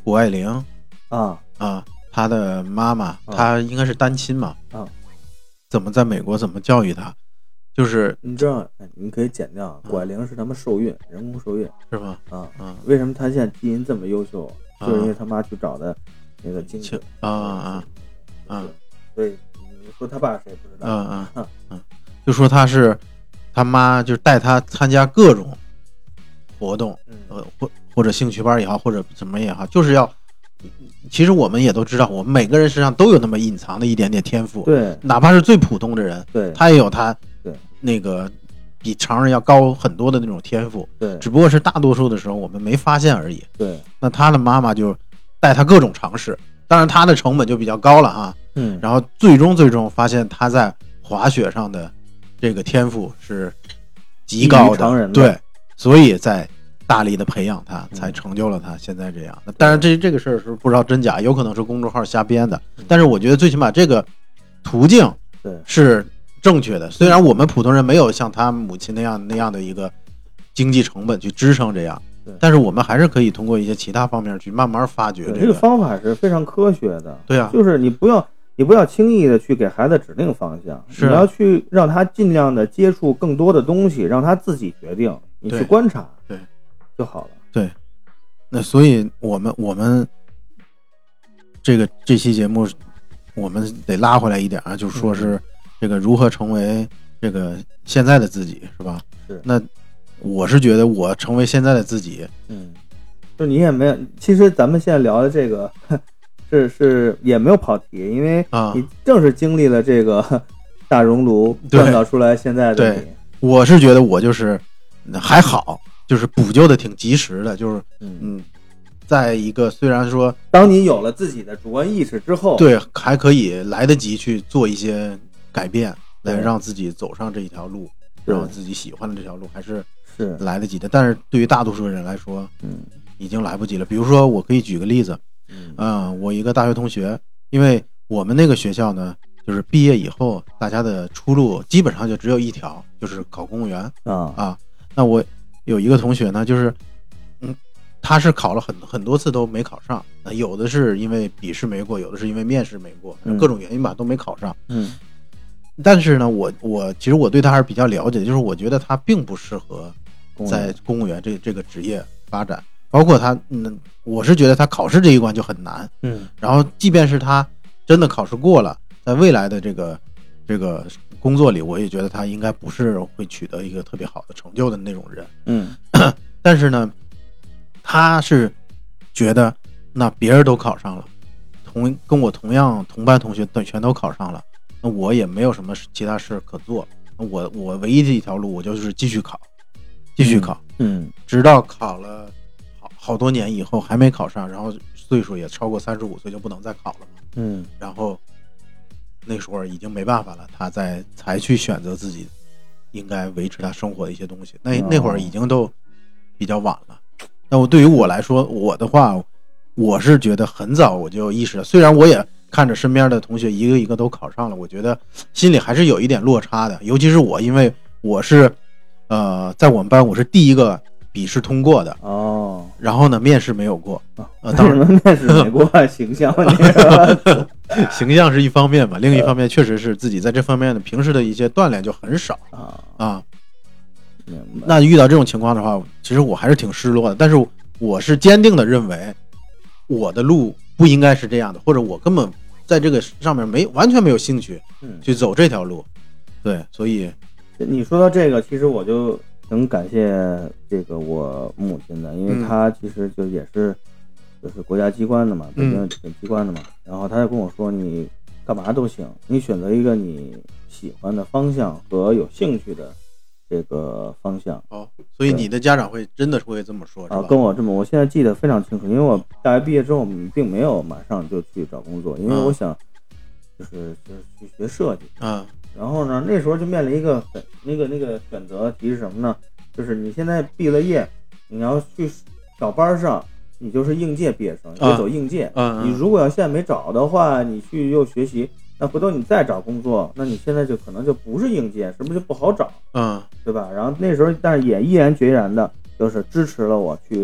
谷爱凌啊啊，她的妈妈，她应该是单亲嘛啊， 怎么在美国怎么教育她？就是你知道，你可以剪掉，谷爱凌是他们受孕，人工受孕是吧？ 啊啊， 为什么她现在基因这么优秀？就是因为他妈去找的那个精子啊啊啊！ 所以你说他爸谁不知道？ 嗯嗯嗯嗯，就说他是他妈，就是带他参加各种活动，呃或或者兴趣班也好，或者怎么也好，就是要。其实我们也都知道，我们每个人身上都有那么隐藏的一点点天赋， 对， 哪怕是最普通的人， 对， 他也有他对那个比常人要高很多的那种天赋， 对， 只不过是大多数的时候我们没发现而已。 对， 那他的妈妈就带他各种尝试，当然他的成本就比较高了哈， 嗯， 然后最终最终发现他在滑雪上的这个天赋是极高的， 常人的对，所以在大力的培养他，才成就了他现在这样。当然这这个事儿是不知道真假，有可能是公众号瞎编的，但是我觉得最起码这个途径是正确的。虽然我们普通人没有像他母亲那样那样的一个经济成本去支撑这样，但是我们还是可以通过一些其他方面去慢慢发掘、这个。 这个方法是非常科学的。 对啊， 就是你不要你不要轻易的去给孩子指定方向， 是啊、 你要去让他尽量的接触更多的东西，让他自己决定，你去观察。 对。 就好了。 对，那所以我们我们这个这期节目，我们得拉回来一点啊，就说是这个如何成为这个现在的自己，是吧？ 是。 那我是觉得我成为现在的自己， 嗯，就你也没有，其实咱们现在聊的这个是是也没有跑题，因为你正是经历了这个大熔炉锻造出来现在的你。 对，我是觉得我就是还好。就是补救的挺及时的，就是嗯，在一个虽然说， 当你有了自己的主观意识之后， 对，还可以来得及去做一些改变，来让自己走上这一条路，让自己喜欢的这条路还是是来得及的。但是对于大多数人来说， 嗯， 已经来不及了。比如说，我可以举个例子， 嗯， 呃、我一个大学同学，因为我们那个学校呢，就是毕业以后大家的出路基本上就只有一条，就是考公务员啊啊。那我。有一个同学呢，就是，嗯，他是考了很很多次都没考上，那有的是因为笔试没过，有的是因为面试没过，各种原因吧都没考上。 嗯， 但是呢，我我其实我对他还是比较了解的，就是我觉得他并不适合在公务员这这个职业发展，包括他，嗯，我是觉得他考试这一关就很难。 嗯， 然后即便是他真的考试过了，在未来的这个这个。工作里我也觉得他应该不是会取得一个特别好的成就的那种人， 嗯， 但是呢，他是觉得那别人都考上了，同跟我同样同班同学都全都考上了，那我也没有什么其他事可做，我我唯一的一条路我就是继续考，继续考， 嗯， 直到考了好好多年以后还没考上，然后岁数也超过三十五岁就不能再考了嘛， 嗯， 然后。那时候已经没办法了，他在才去选择自己应该维持他生活的一些东西。那那会儿已经都比较晚了。那我对于我来说，我的话，我是觉得很早我就意识到，虽然我也看着身边的同学一个一个都考上了，我觉得心里还是有一点落差的。尤其是我，因为我是呃，在我们班我是第一个笔试通过的哦， 然后呢，面试没有过。 呃，当然面试没过，形象形象是一方面吧，另一方面确实是自己在这方面的平时的一些锻炼就很少啊啊。那遇到这种情况的话，其实我还是挺失落的。但是我是坚定的认为，我的路不应该是这样的，或者我根本在这个上面没完全没有兴趣去走这条路。对，所以你说到这个，其实我就挺感谢这个我母亲的，因为她其实就也是。就是国家机关的嘛，北京本机关的嘛，然后他就跟我说，你干嘛都行，你选择一个你喜欢的方向和有兴趣的这个方向。 哦，所以你的家长会真的会这么说，是吧？ 啊，跟我这么，我现在记得非常清楚，因为我大学毕业之后并没有马上就去找工作，因为我想就是就是去学设计。 嗯， 然后呢，那时候就面临一个那个那个选择题是什么呢？就是你现在毕了业，你要去小班上。你就是应届毕业生，你就走应届。 嗯， 你如果要现在没找的话，你去又学习，那回头你再找工作，那你现在就可能就不是应届，是不是就不好找？ 嗯， 对吧？然后那时候，但是也毅然决然的，就是支持了我去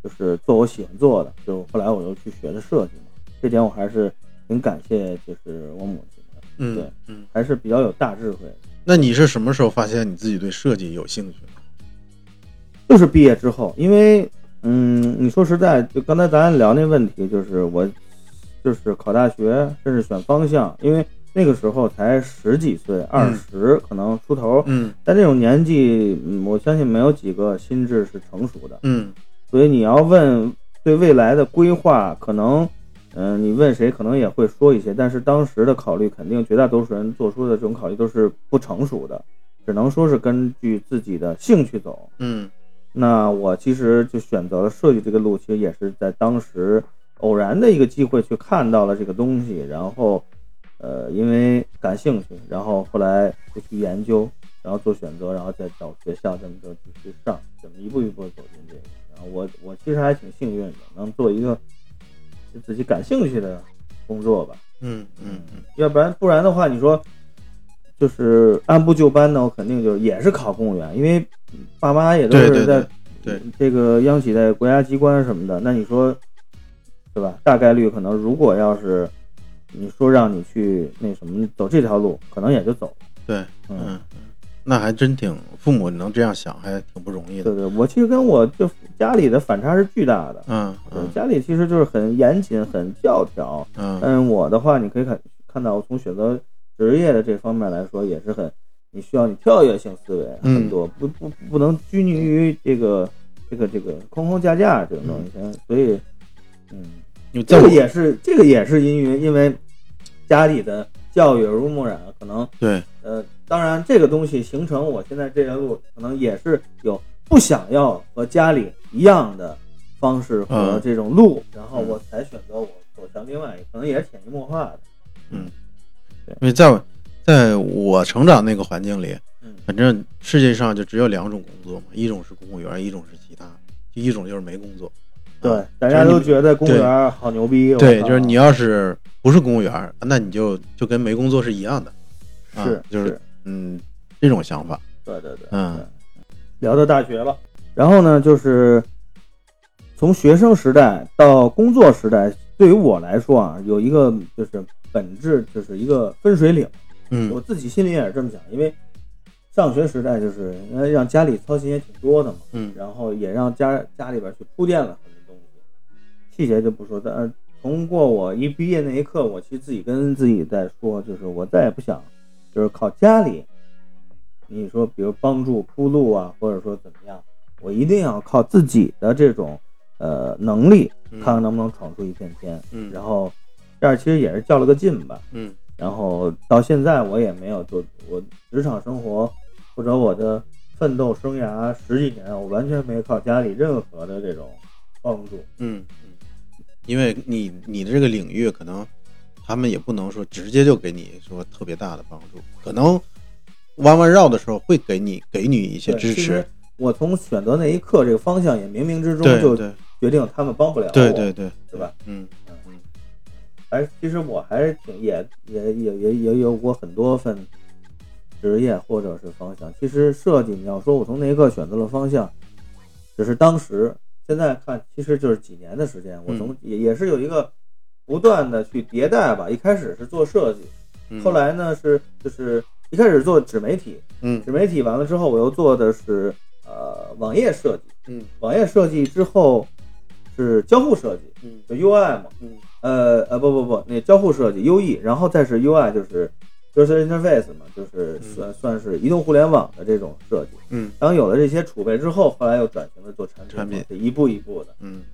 就是做我喜欢做的，就后来我又去学的设计嘛，这点我还是挺感谢，就是我母亲的， 嗯， 对， 嗯， 还是比较有大智慧。 那你是什么时候发现你自己对设计有兴趣呢？ 就是毕业之后，因为嗯，你说实在，就刚才咱聊那问题，就是我就是考大学，甚至选方向，因为那个时候才十几岁，二十、嗯、可能出头， 嗯， 在这种年纪，嗯，我相信没有几个心智是成熟的， 嗯， 所以你要问对未来的规划，可能，嗯、呃，你问谁可能也会说一些，但是当时的考虑，肯定绝大多数人做出的这种考虑都是不成熟的，只能说是根据自己的兴趣走， 嗯。 那我其实就选择了设计这个路，其实也是在当时偶然的一个机会去看到了这个东西，然后，呃，因为感兴趣，然后后来就去研究，然后做选择，然后再找学校这么着去上，这么一步一步走进这个。然后我我其实还挺幸运的，能做一个自己感兴趣的工作吧。 嗯嗯嗯， 要不然不然的话，你说就是按部就班的，我肯定就是也是考公务员，因为爸妈也都是在对这个央企在国家机关什么的，那你说对吧？大概率可能如果要是你说让你去那什么走这条路，可能也就走。 对，嗯嗯，那还真挺，父母能这样想还挺不容易的。 对对，我其实跟我就家里的反差是巨大的。 嗯嗯， 家里其实就是很严谨、很教条。 嗯， 但是我的话，你可以看看到，从选择职业的这方面来说，也是很。你需要你跳跃性思维很多，不不不能拘泥于这个这个这个框框架架这种东西，嗯、所以，嗯，这个也是这个也是因为因为家里的教育耳濡目染，可能对， 呃，当然这个东西形成我现在这条路，可能也是有不想要和家里一样的方式和这种路， 嗯、 然后我才选择我走向另外一个，可能也是潜移默化的， 嗯，对，因为在我。在我成长那个环境里，反正世界上就只有两种工作嘛，一种是公务员，一种是其他，就一种就是没工作。 对，啊、大家都觉得公务员好牛逼。 对，就是你要是不是公务员，那你就就跟没工作是一样的。 是， 啊、就是嗯，这种想法。 对对对， 嗯， 聊到大学了，然后呢，就是从学生时代到工作时代，对于我来说啊，有一个就是本质，就是一个分水岭。 嗯， 我自己心里也是这么想，因为上学时代就是因为让家里操心也挺多的嘛， 嗯， 然后也让家家里边去铺垫了很多东西，细节就不说。但是通过我一毕业那一刻，我其实自己跟自己在说，就是我再也不想就是靠家里，你说比如帮助铺路啊，或者说怎么样，我一定要靠自己的这种呃能力，看看能不能闯出一片天。 嗯， 然后这样其实也是较了个劲吧。 嗯。 然后到现在我也没有做我职场生活或者我的奋斗生涯十几年，我完全没靠家里任何的这种帮助。 嗯嗯，因为你你的这个领域可能他们也不能说直接就给你说特别大的帮助，可能弯弯绕的时候会给你给你一些支持。 我从选择那一刻这个方向也冥冥之中就决定他们帮不了我。 对对对， 对吧？ 嗯。 还其实我还是挺也也也也也有过很多份职业或者是方向。其实设计你要说我从那一刻选择了方向，只是当时现在看其实就是几年的时间，我从也也是有一个不断的去迭代吧。一开始是做设计，后来呢是就是一开始做纸媒体， 嗯， 纸媒体完了之后我又做的是呃网页设计， 嗯，网页设计之后是交互设计， 嗯， 就 U I 嘛， 嗯。 呃呃不不不，那交互设计 U E， 然后再是 U I， 就是 User Interface 嘛，就是算、嗯、算是移动互联网的这种设计。 嗯， 当有了这些储备之后，后来又转型的做产品， 产品一步一步的。 嗯，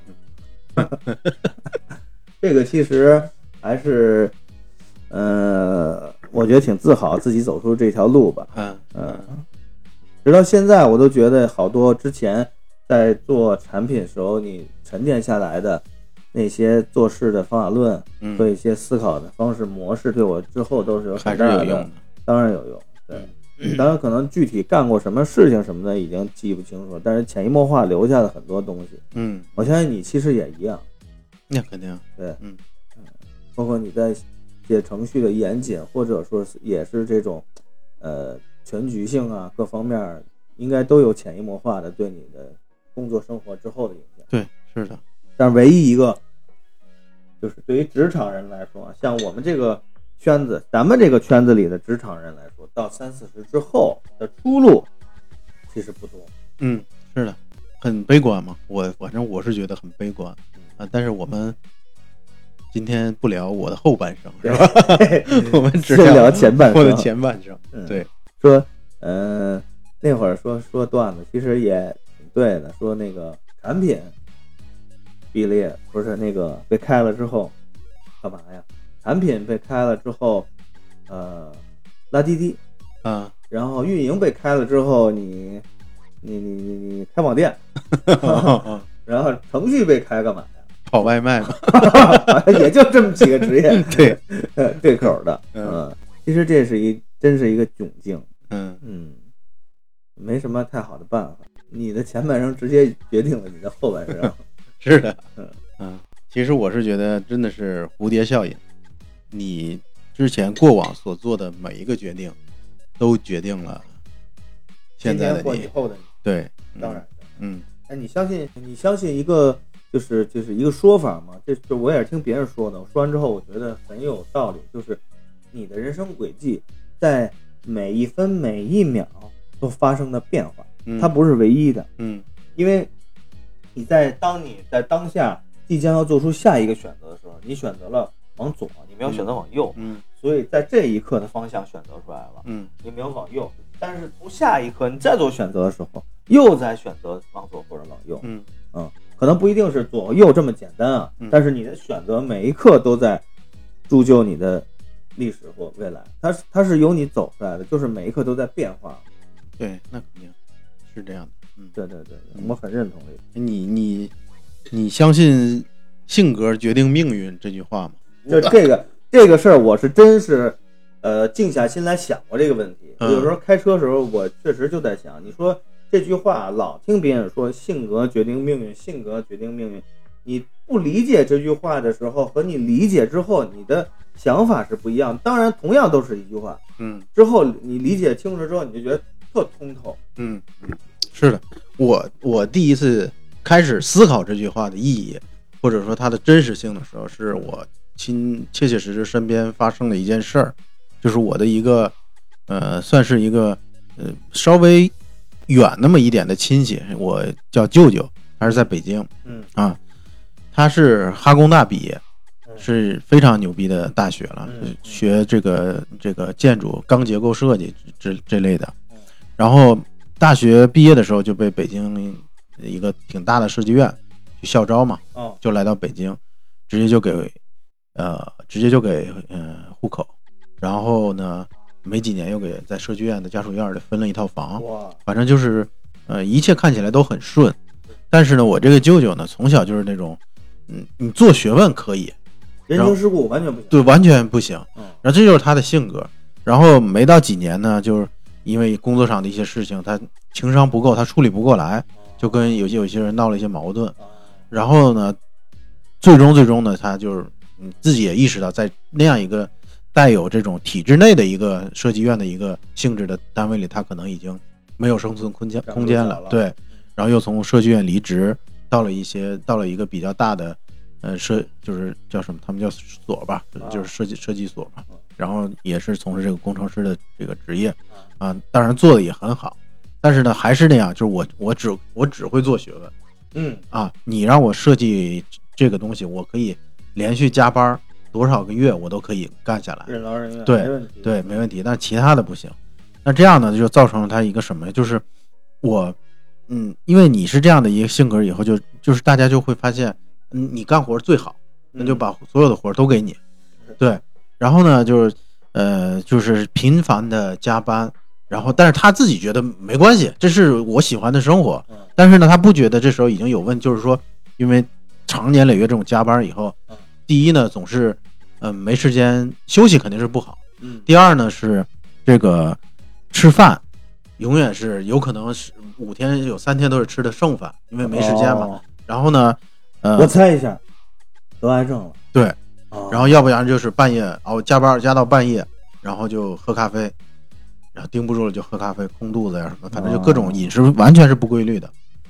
这个其实还是呃，我觉得挺自豪自己走出这条路吧。 嗯嗯，直到现在我都觉得好多之前在做产品时候你沉淀下来的。那些做事的方法论和一些思考的方式模式，对我之后都是有很大的， 还是有用的， 当然有用。对，嗯、当然可能具体干过什么事情什么的已经记不清楚，但是潜移默化留下了很多东西。 嗯， 我相信你其实也一样。 那肯定。 对， 嗯嗯，包括你在写程序的严谨，或者说是也是这种呃全局性啊，各方面应该都有潜移默化的对你的工作生活之后的影响。 对，是的。 但是唯一一个就是对于职场人来说，像我们这个圈子，咱们这个圈子里的职场人来说，到三四十之后的出路其实不多。 嗯，是的，很悲观嘛。我反正我是觉得很悲观啊。但是我们今天不聊我的后半生，是吧？我们只聊前半生， 我的前半生。嗯、对， 说，呃，那会儿说说段子，其实也挺对的。说那个产品毕了业，不是那个被开了之后干嘛呀？产品被开了之后，呃，拉滴滴啊， 然后运营被开了之后，你你你你你开网店，然后程序被开干嘛呀？ 跑外卖嘛， 也就这么几个职业， 对对口的，嗯，其实这是一真是一个窘境， 嗯嗯，没什么太好的办法，你的前半生直接决定了你的后半生， 是的，嗯嗯，其实我是觉得真的是蝴蝶效应，你之前过往所做的每一个决定，都决定了现在的你， 或以后的你， 对， 当然， 嗯， 哎，你相信你相信一个。就是就是一个说法嘛，这就我也是听别人说的。我说完之后，我觉得很有道理。就是你的人生轨迹在每一分每一秒都发生的变化， 嗯、 它不是唯一的。 嗯， 因为你在当你在当下即将要做出下一个选择的时候，你选择了往左，你没有选择往右。 嗯， 所以在这一刻的方向选择出来了。 嗯， 你没有往右，但是从下一刻你再做选择的时候，又在选择往左或者往右。 嗯嗯。可能不一定是左右这么简单啊，但是你的选择每一刻都在铸就你的历史或未来，它是它是由你走出来的，就是每一刻都在变化。 对，那肯定是这样的。嗯， 对对对，我很认同这个。 你你你相信性格决定命运这句话吗？ 就这个这个事儿，我是真是呃静下心来想过这个问题。 嗯、 有时候开车的时候，我确实就在想，你说。这句话老听别人说性格决定命运，性格决定命运。你不理解这句话的时候，和你理解之后，你的想法是不一样。当然，同样都是一句话， 嗯， 之后你理解清楚之后，你就觉得特通透。 嗯嗯，是的。我我第一次开始思考这句话的意义，或者说它的真实性的时候，是我亲切切实实身边发生的一件事儿，就是我的一个呃，算是一个呃稍微。远那么一点的亲戚，我叫舅舅，他是在北京， 嗯啊，他是哈工大毕业，是非常牛逼的大学了， 嗯、 学这个这个建筑钢结构设计这这类的。然后大学毕业的时候就被北京一个挺大的设计院去校招嘛， 哦， 就来到北京，直接就给呃直接就给呃户口，然后呢。没几年又给在设计院的家属院里分了一套房，反正就是呃一切看起来都很顺。但是呢，我这个舅舅呢从小就是那种嗯你做学问可以， 人情世故完全不行， 对，完全不行。然后这就是他的性格。然后没到几年呢，就是因为工作上的一些事情，他情商不够，他处理不过来，就跟有些有些人闹了一些矛盾。然后呢，最终最终呢，他就是嗯自己也意识到，在那样一个带有这种体制内的一个设计院的一个性质的单位里，他可能已经没有生存空间空间了。对，然后又从设计院离职，到了一些到了一个比较大的呃设就是叫什么，他们叫所吧，就是设计设计所嘛。然后也是从事这个工程师的这个职业啊，当然做的也很好。但是呢，还是那样，就是我我只我只会做学问。 嗯啊，你让我设计这个东西，我可以连续加班。多少个月我都可以干下来， 任劳任怨， 对， 没问题， 对，没问题。但其他的不行。那这样呢，就造成了他一个什么呀？就是我，嗯，因为你是这样的一个性格，以后就就是大家就会发现，嗯，你干活最好，那就把所有的活都给你， 嗯、 对。然后呢，就是呃，就是频繁的加班，然后但是他自己觉得没关系，这是我喜欢的生活。 嗯、 但是呢，他不觉得这时候已经有问，就是说，因为长年累月这种加班以后。 嗯第一呢，总是，嗯、呃，没时间休息，肯定是不好。 嗯。 第二呢，是这个吃饭，永远是有可能是五天有三天都是吃的剩饭，因为没时间嘛。 哦、 然后呢，呃， 我猜一下，得癌症了。 对。 哦、 然后要不然就是半夜熬加班加到半夜，然后就喝咖啡，然后盯不住了就喝咖啡，空肚子呀什么，反正就各种饮食完全是不规律的。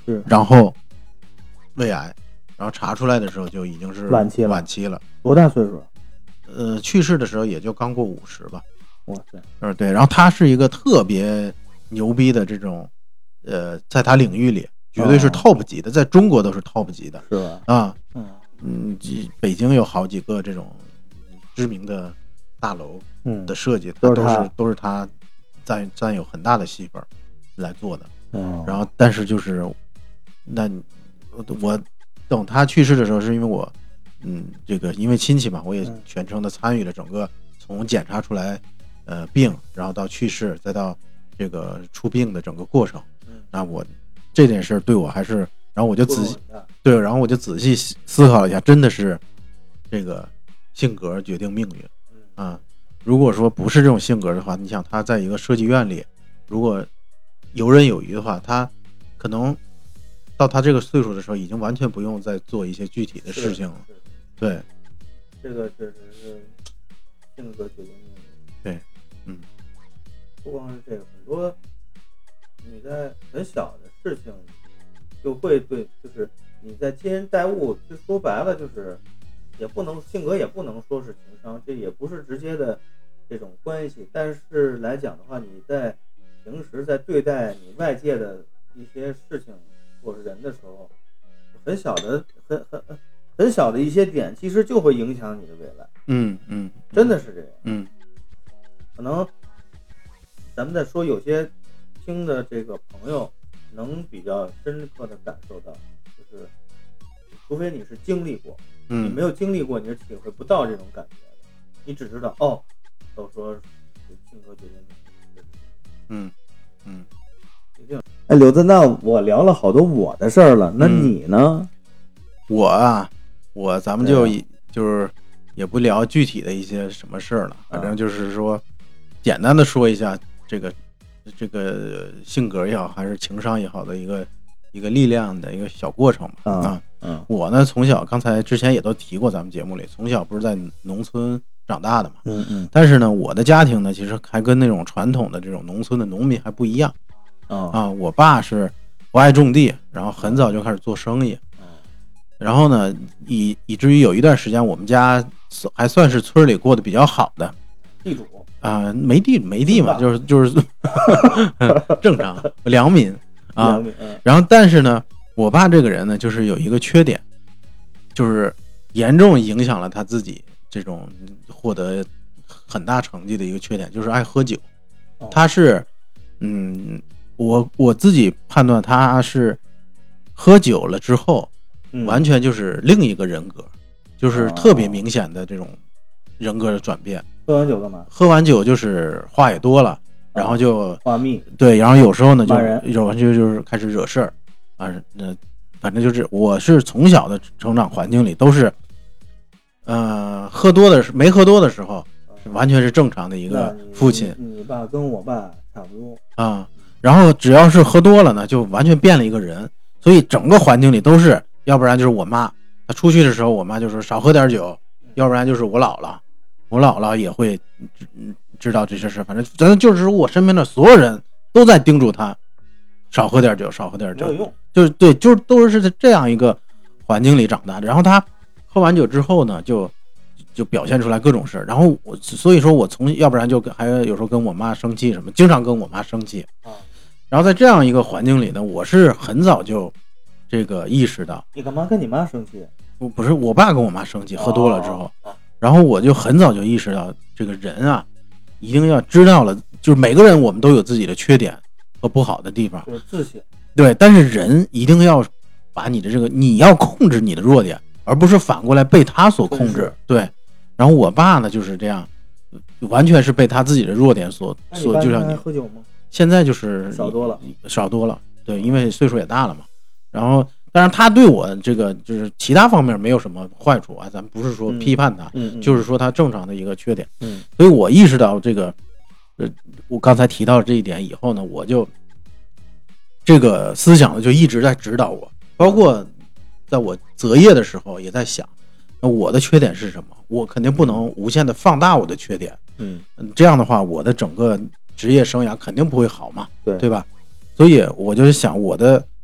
是， 然后胃癌，然后查出来的时候就已经是晚期了。 晚期了， 多大岁数？ 呃，去世的时候也就刚过五十吧。 哇塞， 嗯，对。然后他是一个特别牛逼的这种，呃，在他领域里绝对是 top 级的，哦、在中国都是 top 级的， 是吧？ 啊， 嗯嗯，北京有好几个这种知名的大楼的设计， 嗯、 他都是都是他占占有很大的戏份来做的。 嗯， 然后但是就是，那我等他去世的时候，是因为我。嗯，这个因为亲戚嘛，我也全程的参与了整个从检查出来，呃病，然后到去世，再到这个出殡的整个过程。那我这件事对我还是，然后我就仔细对，然后我就仔细思考了一下，真的是这个性格决定命运啊。如果说不是这种性格的话，你想他在一个设计院里，如果游刃有余的话，他可能到他这个岁数的时候，已经完全不用再做一些具体的事情了。对， 这个确实是性格决定命运。 对，嗯， 不光是这个，很多你在很小的事情就会对，就是你在接人待物，就说白了就是也不能性格也不能说是情商，这也不是直接的这种关系。但是来讲的话，你在平时在对待你外界的一些事情或者人的时候，很小的很很很。很小的一些点，其实就会影响你的未来。 嗯嗯， 真的是这样。 嗯， 可能咱们在说有些听的这个朋友能比较深刻的感受到，就是除非你是经历过， 嗯， 你没有经历过，你是体会不到这种感觉的。你只知道哦，都说性格决定命运。 嗯嗯， 一定。哎，刘子，那我聊了好多我的事儿了，那你呢？ 嗯、我啊。我咱们就就是也不聊具体的一些什么事儿了，反正就是说，简单的说一下这个这个性格也好，还是情商也好的一个一个力量的一个小过程吧。 啊，嗯， 我呢从小，刚才之前也都提过，咱们节目里从小不是在农村长大的嘛， 嗯嗯， 但是呢，我的家庭呢，其实还跟那种传统的这种农村的农民还不一样。 啊啊，我爸是不爱种地，然后很早就开始做生意。然后呢，以以至于有一段时间，我们家还算是村里过得比较好的地主啊、呃，没地没地嘛，就是就是正常良民啊。然后，但是呢，我爸这个人呢，就是有一个缺点，就是严重影响了他自己这种获得很大成绩的一个缺点，就是爱喝酒。他是，嗯，我我自己判断他是喝酒了之后。完全就是另一个人格，就是特别明显的这种人格的转变。 喝完酒干嘛？ 喝完酒就是话也多了，然后就话密。 对，然后有时候呢就有就就是开始惹事儿啊。那反正就是我是从小的成长环境里都是，呃，喝多的没喝多的时候，完全是正常的一个父亲。 你, 你爸跟我爸差不多啊。然后只要是喝多了呢，就完全变了一个人，所以整个环境里都是。要不然就是我妈，她出去的时候，我妈就说少喝点酒；要不然就是我姥姥，我姥姥也会知道这些事。反正咱就是我身边的所有人都在叮嘱她少喝点酒，少喝点酒。 没有用， 就是对，就是都是在这样一个环境里长大的。然后她喝完酒之后呢，就就表现出来各种事。然后我所以说我从要不然就还有时候跟我妈生气什么，经常跟我妈生气。然后在这样一个环境里呢，我是很早就。这个意识到， 你干嘛跟你妈生气？ 不不是我爸跟我妈生气，喝多了之后，然后我就很早就意识到，这个人啊，一定要知道了，就是每个人我们都有自己的缺点和不好的地方， 就是自省。 对，但是人一定要把你的这个，你要控制你的弱点，而不是反过来被他所控制。对，然后我爸呢就是这样，完全是被他自己的弱点所所就像你喝酒吗？ 现在就是少多了， 少多了。对，因为岁数也大了嘛。然后，当然他对我这个就是其他方面没有什么坏处啊，咱不是说批判他， 嗯嗯、 就是说他正常的一个缺点。 嗯， 所以我意识到这个，呃，我刚才提到这一点以后呢，我就这个思想呢就一直在指导我，包括在我择业的时候也在想，那我的缺点是什么？我肯定不能无限的放大我的缺点。 嗯， 这样的话，我的整个职业生涯肯定不会好嘛， 对对吧？所以我就是想我的。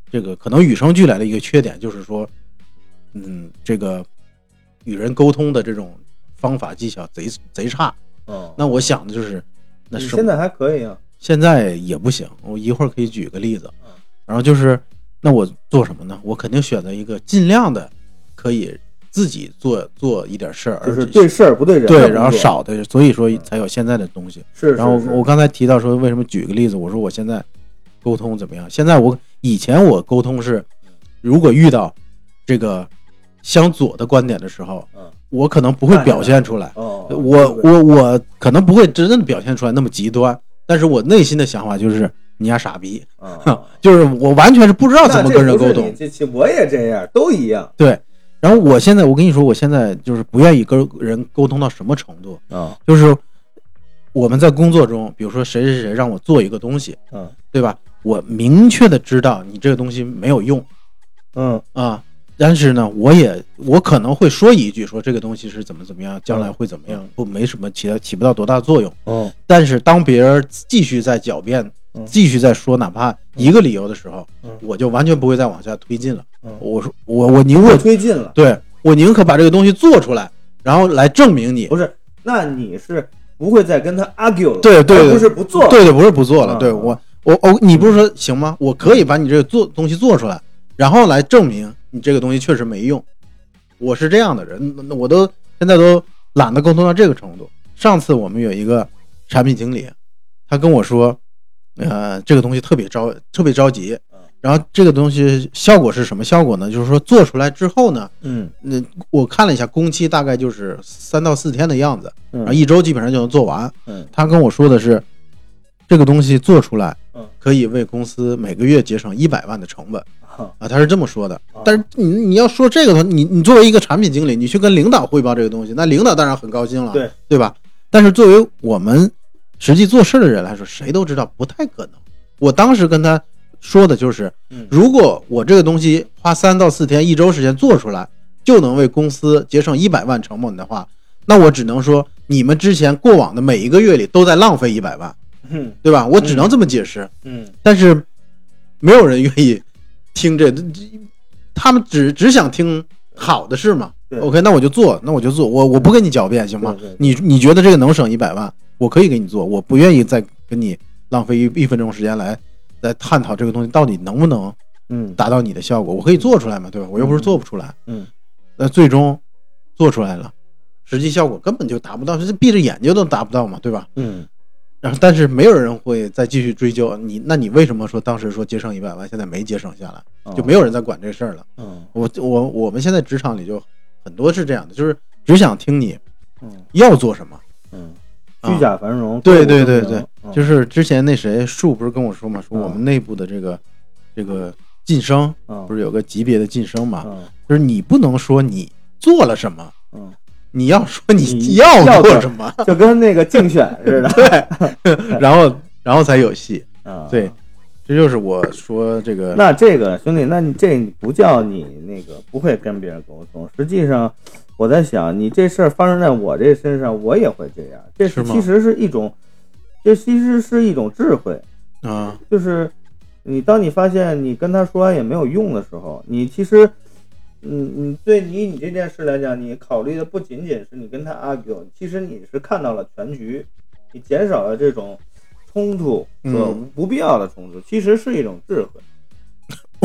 这个可能与生俱来的一个缺点就是说，嗯，这个与人沟通的这种方法技巧贼贼差。 哦， 那我想的就是，那是现在还可以啊， 现在也不行。我一会儿可以举个例子。然后就是，那我做什么呢？我肯定选择一个尽量的可以自己做做一点事儿， 就是对事儿不对人。 对，然后少的，所以说才有现在的东西。 是。 然后我刚才提到说，为什么举个例子？我说我现在沟通怎么样？现在我以前我沟通是，如果遇到这个相左的观点的时候，我可能不会表现出来。 哦， 我我我可能不会真正的表现出来那么极端，但是我内心的想法就是你丫傻逼， 哦、 就是我完全是不知道怎么跟人沟通。 这这我也这样，都一样。 对。然后我现在我跟你说，我现在就是不愿意跟人沟通到什么程度啊、哦？就是我们在工作中，比如说谁谁谁让我做一个东西， 嗯， 对吧？我明确的知道你这个东西没有用， 嗯啊，但是呢，我也我可能会说一句，说这个东西是怎么怎么样，将来会怎么样，不没什么起到起不到多大作用。 哦， 但是当别人继续在狡辩，继续在说哪怕一个理由的时候， 嗯、 我就完全不会再往下推进了。 嗯、 我说我我宁可推进了， 对我宁可把这个东西做出来，然后来证明你不是。那你是不会再跟他 argue 了？ 对对， 不是不做了， 对对，不是不做了。 嗯、 对我我我，你不是说行吗？我可以把你这个做东西做出来，然后来证明你这个东西确实没用。我是这样的人，我都现在都懒得沟通到这个程度。上次我们有一个产品经理，他跟我说，呃，这个东西特别着特别着急。然后这个东西效果是什么效果呢？就是说做出来之后呢， 嗯， 那我看了一下，工期大概就是三到四天的样子， 嗯、 然后一周基本上就能做完。 嗯， 他跟我说的是，这个东西做出来， 嗯， 可以为公司每个月节省一百万的成本。 嗯、 啊，他是这么说的。但是你你要说这个，你你作为一个产品经理，你去跟领导汇报这个东西，那领导当然很高兴了， 对对吧？但是作为我们实际做事的人来说，谁都知道不太可能。我当时跟他说的就是，如果我这个东西花三到四天、一周时间做出来，就能为公司节省一百万成本的话，那我只能说，你们之前过往的每一个月里都在浪费一百万， 嗯， 对吧？我只能这么解释， 嗯， 但是没有人愿意听这，他们只只想听好的事嘛。OK， 那我就做，那我就做，我我不跟你狡辩，行吗？你你觉得这个能省一百万，我可以给你做，我不愿意再跟你浪费一一分钟时间来。来探讨这个东西到底能不能， 嗯， 达到你的效果，我可以做出来嘛，对吧？我又不是做不出来， 嗯， 那最终做出来了，实际效果根本就达不到，是闭着眼睛都达不到嘛，对吧？ 嗯， 然后但是没有人会再继续追究你，那你为什么说当时说节省一百万，现在没节省下来，就没有人在管这事儿了。 嗯， 我我我们现在职场里就很多是这样的，就是只想听你， 嗯， 要做什么， 嗯。虚假繁荣， 啊、对对对对， 嗯、 就是之前那谁树不是跟我说嘛，说我们内部的这个、嗯、这个晋升， 嗯、 不是有个级别的晋升嘛， 嗯、 就是你不能说你做了什么， 嗯， 你要说你要做什么， 就跟那个竞选似的， 对，然后然后才有戏， 啊、 嗯，对，这就是我说这个， 那这个兄弟，那你这不叫你那个不会跟别人沟通，实际上。我在想，你这事儿发生在我这身上，我也会这样。这是其实是一种，这其实是一种智慧啊。 就是你当你发现你跟他说完也没有用的时候，你其实，嗯嗯，对你你这件事来讲，你考虑的不仅仅是你跟他 argue， 其实你是看到了全局，你减少了这种冲突和不必要的冲突，嗯、其实是一种智慧。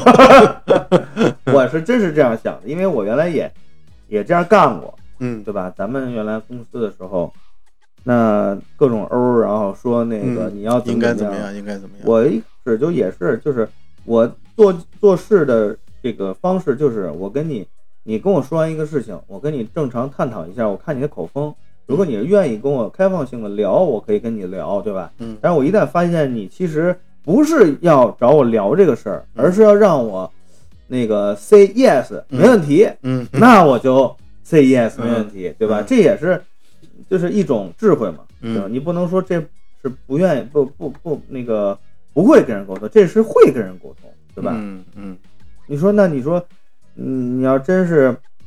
我是真是这样想的，因为我原来也。也这样干过， 嗯， 对吧？咱们原来公司的时候，那各种欧，然后说那个你要应该怎么样，应该怎么样。 我一开始就也是，就是我做做事的这个方式，就是我跟你，你跟我说完一个事情，我跟你正常探讨一下，我看你的口风。如果你愿意跟我开放性的聊，我可以跟你聊，对吧？ 嗯。 但是我一旦发现你其实不是要找我聊这个事儿，而是要让我。那个 say yes 没问题， 嗯，嗯那我就 say yes 没问题， 嗯、 对吧？ 嗯、 这也是就是一种智慧嘛， 嗯、 对吧？你不能说这是不愿意，不不不那个不会跟人沟通，这是会跟人沟通，对吧？ 嗯嗯， 你说那你说，嗯，你要真是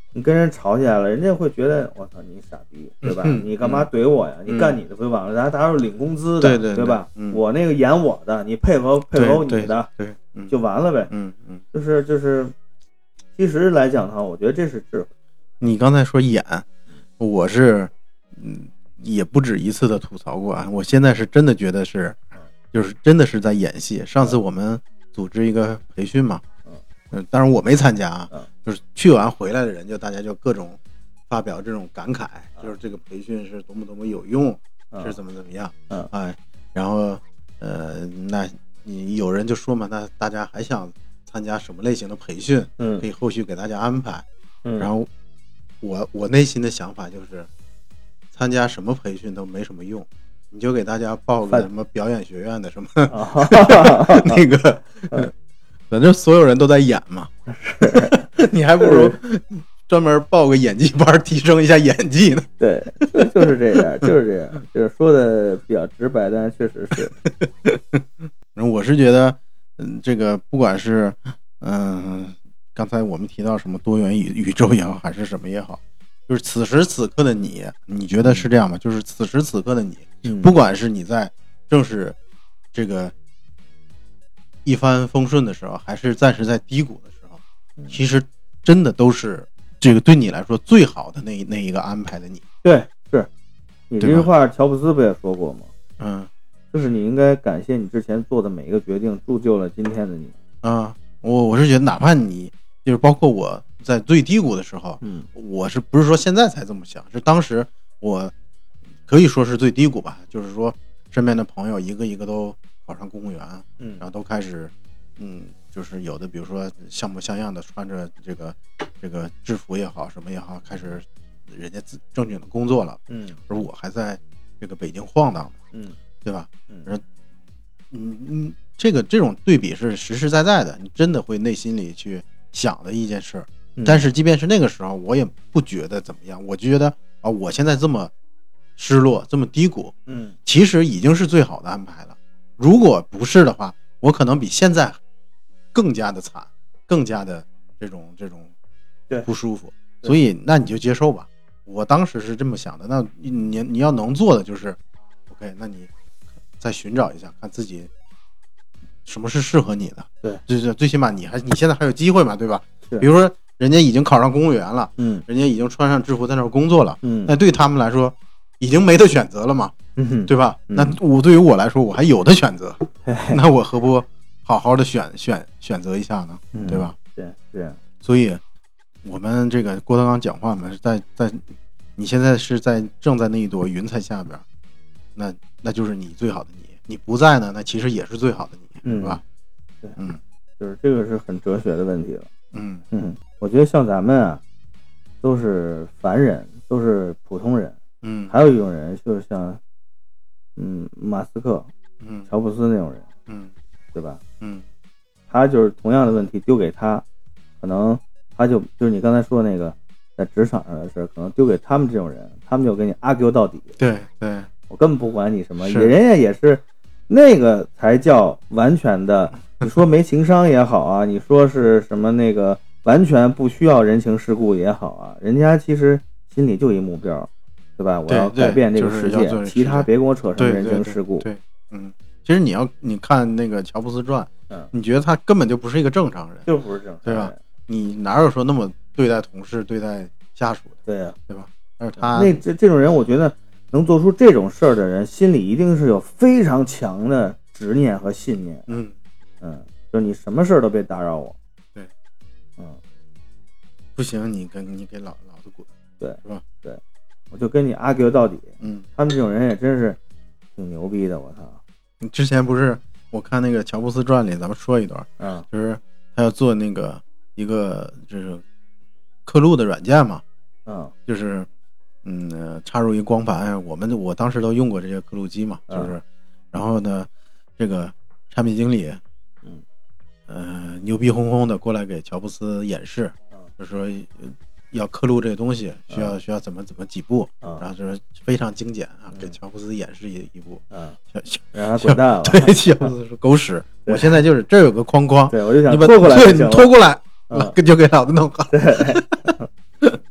你跟人吵起来了，人家会觉得我操你傻逼，对吧？ 嗯、 你干嘛怼我呀？ 嗯、 你干你的不就完了？大家大家是领工资的， 对对对吧？ 嗯、 我那个演我的，你配合配合你的， 对，对嗯、 就完了呗。 嗯嗯， 就是就是，其实来讲的话，我觉得这是智慧。 你刚才说演，我是嗯也不止一次的吐槽过啊。我现在是真的觉得是，就是真的是在演戏。上次我们组织一个培训嘛。嗯，当然我没参加啊，就是去完回来的人就大家就各种发表这种感慨，就是这个培训是多么多么有用，是怎么怎么样， 嗯， 哎，然后呃，那你有人就说嘛，那大家还想参加什么类型的培训？ 嗯， 可以后续给大家安排。 嗯， 然后我我内心的想法就是，参加什么培训都没什么用，你就给大家报个什么表演学院的什么那个。反正所有人都在演嘛，你还不如专门报个演技班，提升一下演技呢。 对，就是这样，就是这样，就是说的比较直白，但是确实是。 我是觉得，嗯，这个不管是，嗯，刚才我们提到什么多元宇宇宙也好，还是什么也好，就是此时此刻的你，你觉得是这样吗？就是此时此刻的你， 嗯、 不管是你在正是这个。一帆风顺的时候，还是暂时在低谷的时候，其实真的都是这个对你来说最好的那那一个安排的你。 对，是你这句话，乔布斯不也说过吗？ 嗯， 就是你应该感谢你之前做的每一个决定，铸就了今天的你。 啊，我我是觉得，哪怕你就是包括我在最低谷的时候， 嗯， 我是不是说现在才这么想？是当时我可以说是最低谷吧，就是说身边的朋友一个一个都考上公务员， 嗯， 然后都开始，嗯，就是有的，比如说像模像样的穿着这个这个制服也好，什么也好，开始人家正经的工作了， 嗯， 而我还在这个北京晃荡， 嗯， 对吧？ 嗯嗯嗯，这个这种对比是实实在在的，你真的会内心里去想的一件事。 嗯、 但是即便是那个时候，我也不觉得怎么样，我就觉得啊，我现在这么失落，这么低谷， 嗯， 其实已经是最好的安排了。如果不是的话，我可能比现在更加的惨，更加的这种这种不舒服。所以那你就接受吧。我当时是这么想的。那你你要能做的就是 ，OK， 那你再寻找一下，看自己什么是适合你的。 对， 就是最起码你还你现在还有机会嘛，对吧？ 比如说人家已经考上公务员了， 嗯， 人家已经穿上制服在那儿工作了， 嗯， 那对他们来说已经没得选择了嘛。 嗯， 对吧？ 嗯、 那我对于我来说，我还有的选择，那我何不好好的选选选择一下呢？ 嗯、 对吧？ 对对。 所以，我们这个郭德纲讲话嘛，在在你现在是在正在那一朵云彩下边，那那就是你最好的你。你不在呢，那其实也是最好的你，是吧？ 对， 嗯， 就是这个是很哲学的问题了。 嗯嗯，我觉得像咱们啊，都是凡人，都是普通人。 嗯， 还有一种人就是像。嗯，马斯克， 嗯， 乔布斯那种人， 嗯， 对吧？ 嗯， 他就是同样的问题丢给他，可能他就就是你刚才说那个在职场上的事，可能丢给他们这种人，他们就给你 argue 到底。 对对， 我根本不管你什么，人家也是那个才叫完全的。你说没情商也好啊，你说是什么那个完全不需要人情世故也好啊，人家其实心里就一目标。对吧？我要改变这个世界， 就是、 其他别跟我扯上人情世故。 对， 对， 对，嗯，其实你要你看那个乔布斯传， 嗯， 你觉得他根本就不是一个正常人， 就不是正常人， 对吧？你哪有说那么对待同事、对待下属的？ 对呀、啊， 对吧？但是他那这这种人，我觉得能做出这种事儿的人，心里一定是有非常强的执念和信念。 嗯嗯，就是你什么事儿都别打扰我。 对， 嗯， 不行，你跟你给老老子滚。 对， 是吧？ 对。我就跟你 argue 到底， 嗯， 他们这种人也真是挺牛逼的，我操！ 你之前不是我看那个乔布斯传里，咱们说一段， 嗯， 就是他要做那个一个就是刻录的软件嘛， 嗯， 就是嗯插入一光盘，我们我当时都用过这些刻录机嘛，就是， 嗯、 然后呢，这个产品经理， 嗯， 呃，牛逼哄哄的过来给乔布斯演示， 嗯， 就说。要刻录这个东西，需要、嗯、需要怎么怎么几步， 嗯、 然后就是非常精简啊， 嗯、 给乔布斯演示一一步， 嗯， 让他滚蛋了。 对，乔布斯说狗屎，我现在就是这有个框框， 对我就想你把拖过来， 对你拖过来， 嗯， 就给老子弄好。 对，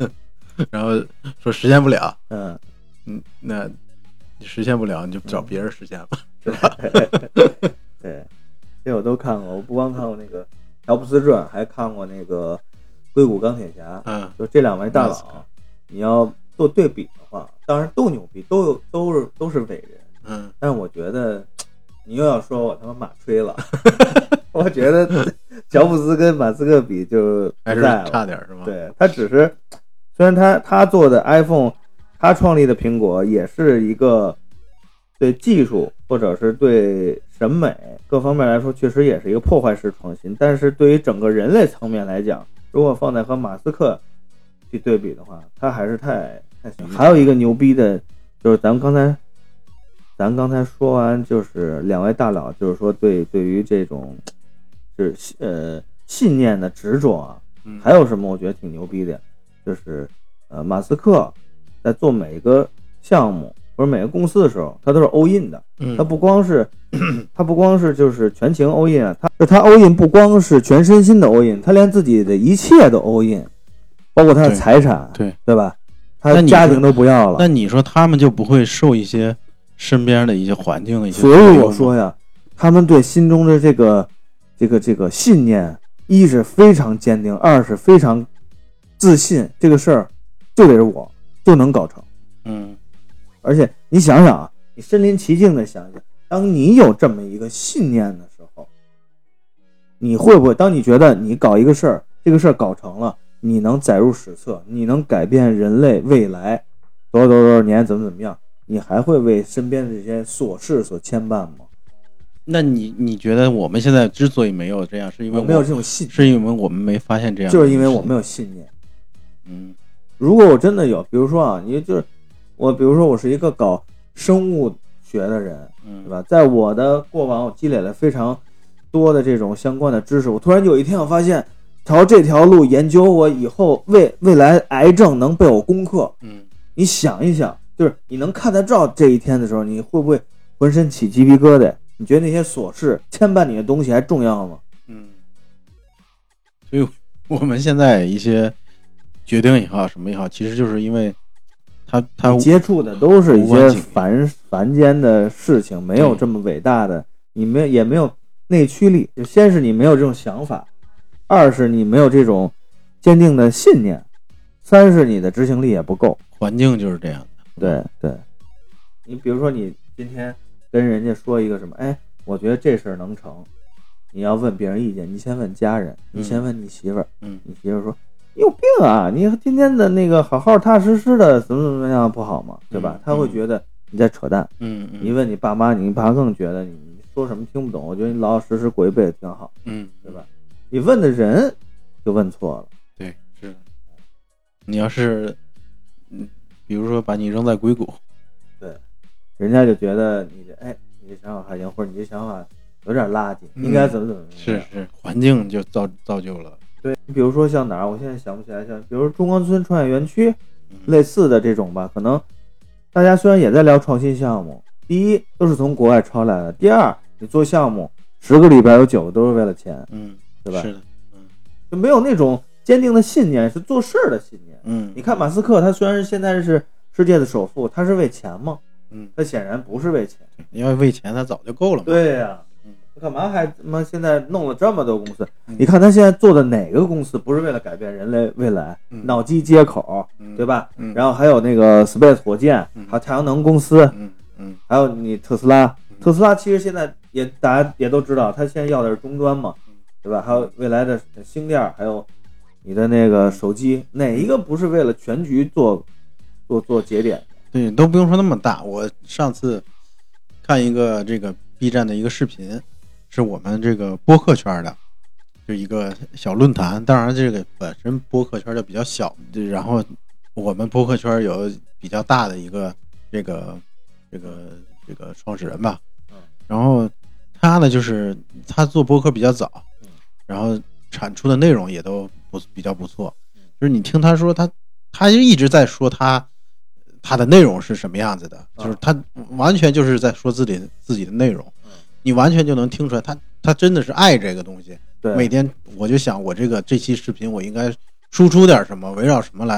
然后说实现不了， 嗯嗯，那你实现不了，你就找别人实现吧， 是吧？对，这我都看过，我不光看过那个乔布斯传，还看过那个硅谷钢铁侠。 嗯， 就这两位大佬，你要做对比的话，当然都牛逼，都有都是都是伟人。 嗯， 但是我觉得你又要说我他妈马吹了，我觉得乔布斯跟马斯克比就还是差点是吗？ 对，他只是虽然他他做的 iPhone， 他创立的苹果也是一个对技术或者是对审美各方面来说，确实也是一个破坏式创新。但是对于整个人类层面来讲，如果放在和马斯克去对比的话，他还是太太小。还有一个牛逼的，就是咱们刚才咱刚才说完，就是两位大佬，就是说对对于这种是呃信念的执着啊。还有什么我觉得挺牛逼的，就是呃马斯克在做每一个项目或者每个公司的时候，他都是 all in 的。他不光是他不光是就是全情 all in 啊，他他 all in 不光是全身心的 all in， 他连自己的一切都 all in， 包括他的财产， 对对, 对吧？他家庭都不要了。 那你说他们就不会受一些身边的一些环境的一些？ 所以我说呀，他们对心中的这个这个这个信念，一是非常坚定，二是非常自信，这个事儿就得是我就能搞成。 嗯， 而且你想想啊，你身临其境的想想，当你有这么一个信念的时候，你会不会当你觉得你搞一个事儿，这个事儿搞成了，你能载入史册，你能改变人类未来多少多少多少年怎么怎么样，你还会为身边的这些琐事所牵绊吗？ 那你你觉得我们现在之所以没有这样，是因为我没有这种信念， 是因为我们没发现这样， 就是因为我没有信念。 嗯， 如果我真的有，比如说啊，你就是我，比如说我是一个搞生物学的人， 嗯， 对吧？在我的过往，我积累了非常多的这种相关的知识。我突然有一天，我发现朝这条路研究，我以后未未来癌症能被我攻克。 嗯， 你想一想，就是你能看得着这一天的时候，你会不会浑身起鸡皮疙瘩？你觉得那些琐事牵绊你的东西还重要吗？ 嗯，所以我们现在一些决定也好，什么也好，其实就是因为他他接触的都是一些凡凡间的事情，没有这么伟大的，你没也没有内驱力。就先是你没有这种想法，二是你没有这种坚定的信念，三是你的执行力也不够。 环境就是这样的。 对对，你比如说你今天跟人家说一个什么，哎，我觉得这事儿能成，你要问别人意见，你先问家人，你先问你媳妇儿， 嗯， 你媳妇儿说你有病啊，你今天的那个好好踏实实的怎么怎么样不好吗？对吧？ 嗯、 他会觉得你在扯淡。 嗯嗯， 你问你爸妈，你爸更觉得你说什么听不懂，我觉得你老老实实过一辈子挺好。 嗯， 对吧？你问的人就问错了。 对，是。你要是嗯，比如说把你扔在硅谷， 对，人家就觉得你这哎，你这想法还行，或者你这想法有点垃圾，嗯、应该怎么怎么样。 是是，环境就造造就了。 对，你比如说像哪儿，我现在想不起来，像比如说中关村创业园区，类似的这种吧，可能大家虽然也在聊创新项目，第一都是从国外抄来的，第二你做项目十个里边有九个都是为了钱， 嗯， 对吧？ 是的，嗯， 就没有那种坚定的信念，是做事的信念。 嗯， 你看马斯克，他虽然是现在是世界的首富，他是为钱吗？ 嗯， 他显然不是为钱。 因为为钱他早就够了嘛。 对呀、啊。 嗯， 干嘛还他妈现在弄了这么多公司？嗯、你看他现在做的哪个公司不是为了改变人类未来？ 嗯、 脑机接口， 嗯、 对吧？ 嗯， 然后还有那个 Space 火箭， 嗯、 还有太阳能公司， 嗯嗯， 还有你特斯拉， 嗯、 特斯拉其实现在也大家也都知道，他现在要的是终端嘛， 嗯、 对吧？还有未来的星链，还有你的那个手机，哪一个不是为了全局做做做节点？ 对，都不用说那么大。我上次看一个这个 B 站的一个视频，是我们这个播客圈的，就一个小论坛。当然，这个本身播客圈就比较小，然后我们播客圈有比较大的一个这个这个这个创始人吧。然后他呢，就是他做播客比较早，然后产出的内容也都不比较不错。就是你听他说，他他就一直在说他。他的内容是什么样子的，就是他完全就是在说自己自己的内容，你完全就能听出来他他真的是爱这个东西。 对， 每天我就想我这个这期视频我应该输出点什么，围绕什么来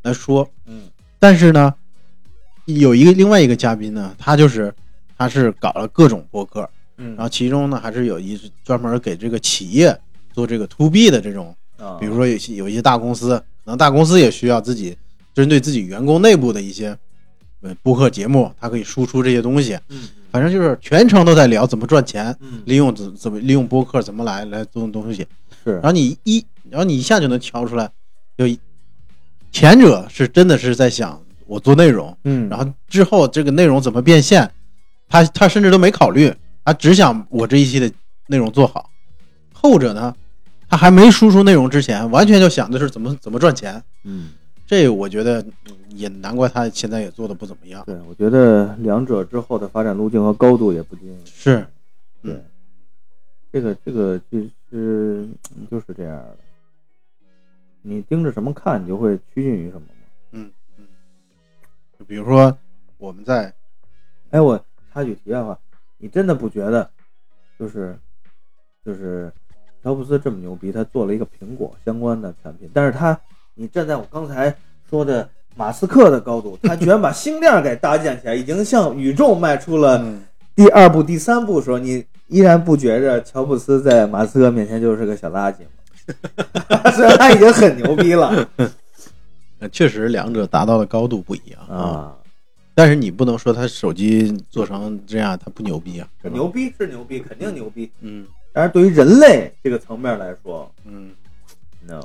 来说。 嗯， 但是呢，有一个另外一个嘉宾呢，他就是他是搞了各种播客， 嗯， 然后其中呢还是有一专门给这个企业做这个 to B 的这种， 哦、 比如说有些有一些大公司，可能大公司也需要自己针对自己员工内部的一些播客节目，它可以输出这些东西。 嗯， 反正就是全程都在聊怎么赚钱， 嗯， 利用怎怎么利用播客怎么来来做东西。 是， 然后你一然后你一下就能瞧出来，有前者是真的是在想我做内容， 嗯， 然后之后这个内容怎么变现，他他甚至都没考虑，他只想我这一期的内容做好。后者呢，他还没输出内容之前，完全就想的是怎么怎么赚钱。 嗯， 这我觉得也难怪他现在也做的不怎么样。 对，我觉得两者之后的发展路径和高度也不尽是， 对，嗯、这个这个就是就是这样的。你盯着什么看，你就会趋近于什么嘛。 嗯嗯。就比如说我们在， 哎，我插句题外话，你真的不觉得，就是就是乔布斯这么牛逼，他做了一个苹果相关的产品，但是他，你站在我刚才说的马斯克的高度，他居然把星链给搭建起来，已经向宇宙迈出了第二步、第三步的时候，你依然不觉着乔布斯在马斯克面前就是个小垃圾吗？虽然他已经很牛逼了， 确实两者达到的高度不一样啊。 但是你不能说他手机做成这样他不牛逼啊。 牛逼是牛逼，肯定牛逼。 嗯， 但是对于人类这个层面来说， 嗯 ，no，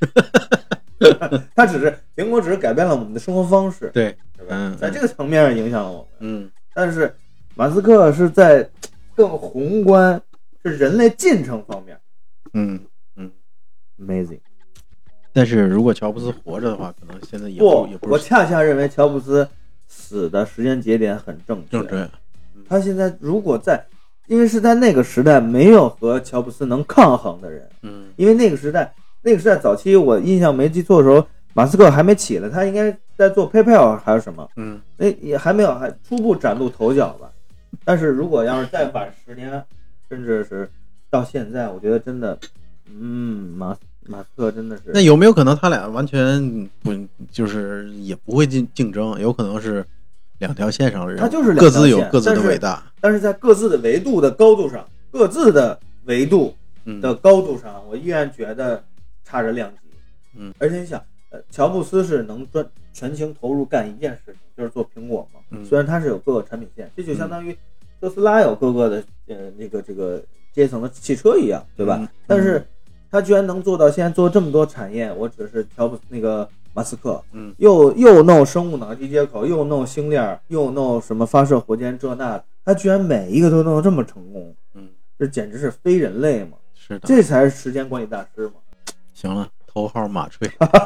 它只是苹果只是改变了我们的生活方式， 对， 对吧？ 嗯， 在这个层面上影响了我们。 嗯， 但是马斯克是在更宏观，是人类进程方面。 嗯嗯 ，amazing。 但是如果乔布斯活着的话，可能现在也不， 也不是。 我恰恰认为乔布斯死的时间节点很正确。 正确。 他现在如果在，因为是在那个时代没有和乔布斯能抗衡的人。 嗯， 因为那个时代，那个时代早期我印象没记错的时候，马斯克还没起来，他应该在做 PayPal 还是什么。 嗯， 那也还没有，还初步崭露头角吧。但是如果要是再晚十年，甚至是到现在，我觉得真的，嗯，马马斯克真的是。 那有没有可能他俩完全不就是也不会竞竞争？有可能是两条线上的人， 他就是各自有各自的伟大， 但是在各自的维度的高度上，各自的维度的高度上，嗯、我依然觉得差着量级。 嗯， 而且你想，呃，乔布斯是能专全情投入干一件事情，就是做苹果嘛。 嗯， 虽然他是有各个产品线，这就相当于特斯拉有各个的呃那个这个阶层的汽车一样，对吧？ 嗯、 但是他居然能做到现在做这么多产业，我只是乔布斯那个马斯克， 嗯， 又又弄生物脑机接口，又弄星链，又弄什么发射火箭这那，他居然每一个都弄得这么成功， 嗯， 这简直是非人类嘛！ 是的， 这才是时间管理大师嘛！ 行了，头号马吹。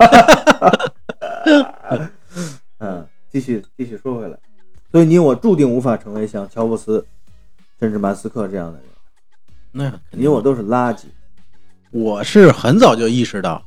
嗯，继续继续说回来，所以你我注定无法成为像乔布斯甚至马斯克这样的人， 那你我都是垃圾。 我是很早就意识到，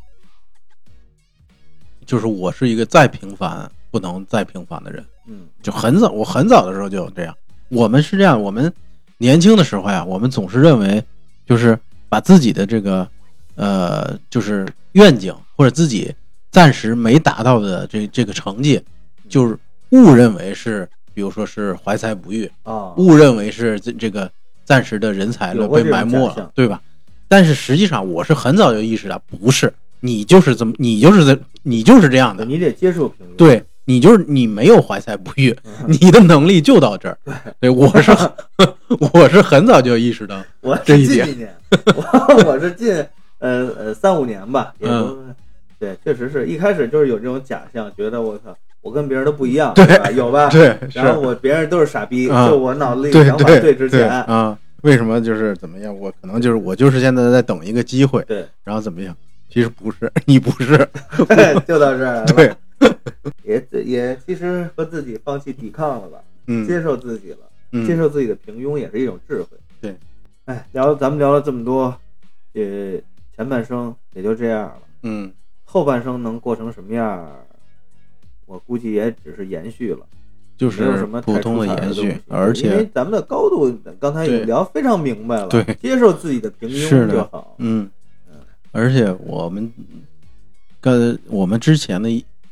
就是我是一个再平凡不能再平凡的人。 嗯， 就很早，我很早的时候就这样。我们是这样，我们年轻的时候呀，我们总是认为，就是把自己的这个呃，就是愿景或者自己暂时没达到的这这个成绩，就是误认为是，比如说是怀才不遇啊， 误认为是这这个暂时的人才了被埋没了，对吧？但是实际上，我是很早就意识到，不是你就是这么，你就是在，你就是这样的， 你得接受平庸。 对，你就是你没有怀才不遇，你的能力就到这儿。对，我是我是很早就意识到这一点。 我是近几年，我我是近呃呃三五年吧，也都、嗯、对，确实是一开始就是有这种假象，觉得我操，我跟别人都不一样， 对吧？有吧？ 对， 然后我别人都是傻逼， 嗯、 就我脑子里对想法最值钱啊。为什么就是怎么样？我可能就是我就是现在在等一个机会， 对， 然后怎么样？其实不是，你不是， 就到这儿了。 对， 也也其实和自己放弃抵抗了吧， 嗯， 接受自己了， 嗯、 接受自己的平庸也是一种智慧。 对， 哎，聊咱们聊了这么多，也前半生也就这样了， 嗯， 后半生能过成什么样，我估计也只是延续了。 就是普通的延续，而且因为咱们的高度刚才也聊非常明白了， 对， 接受自己的平庸就好。 嗯，而且我们跟我们之前的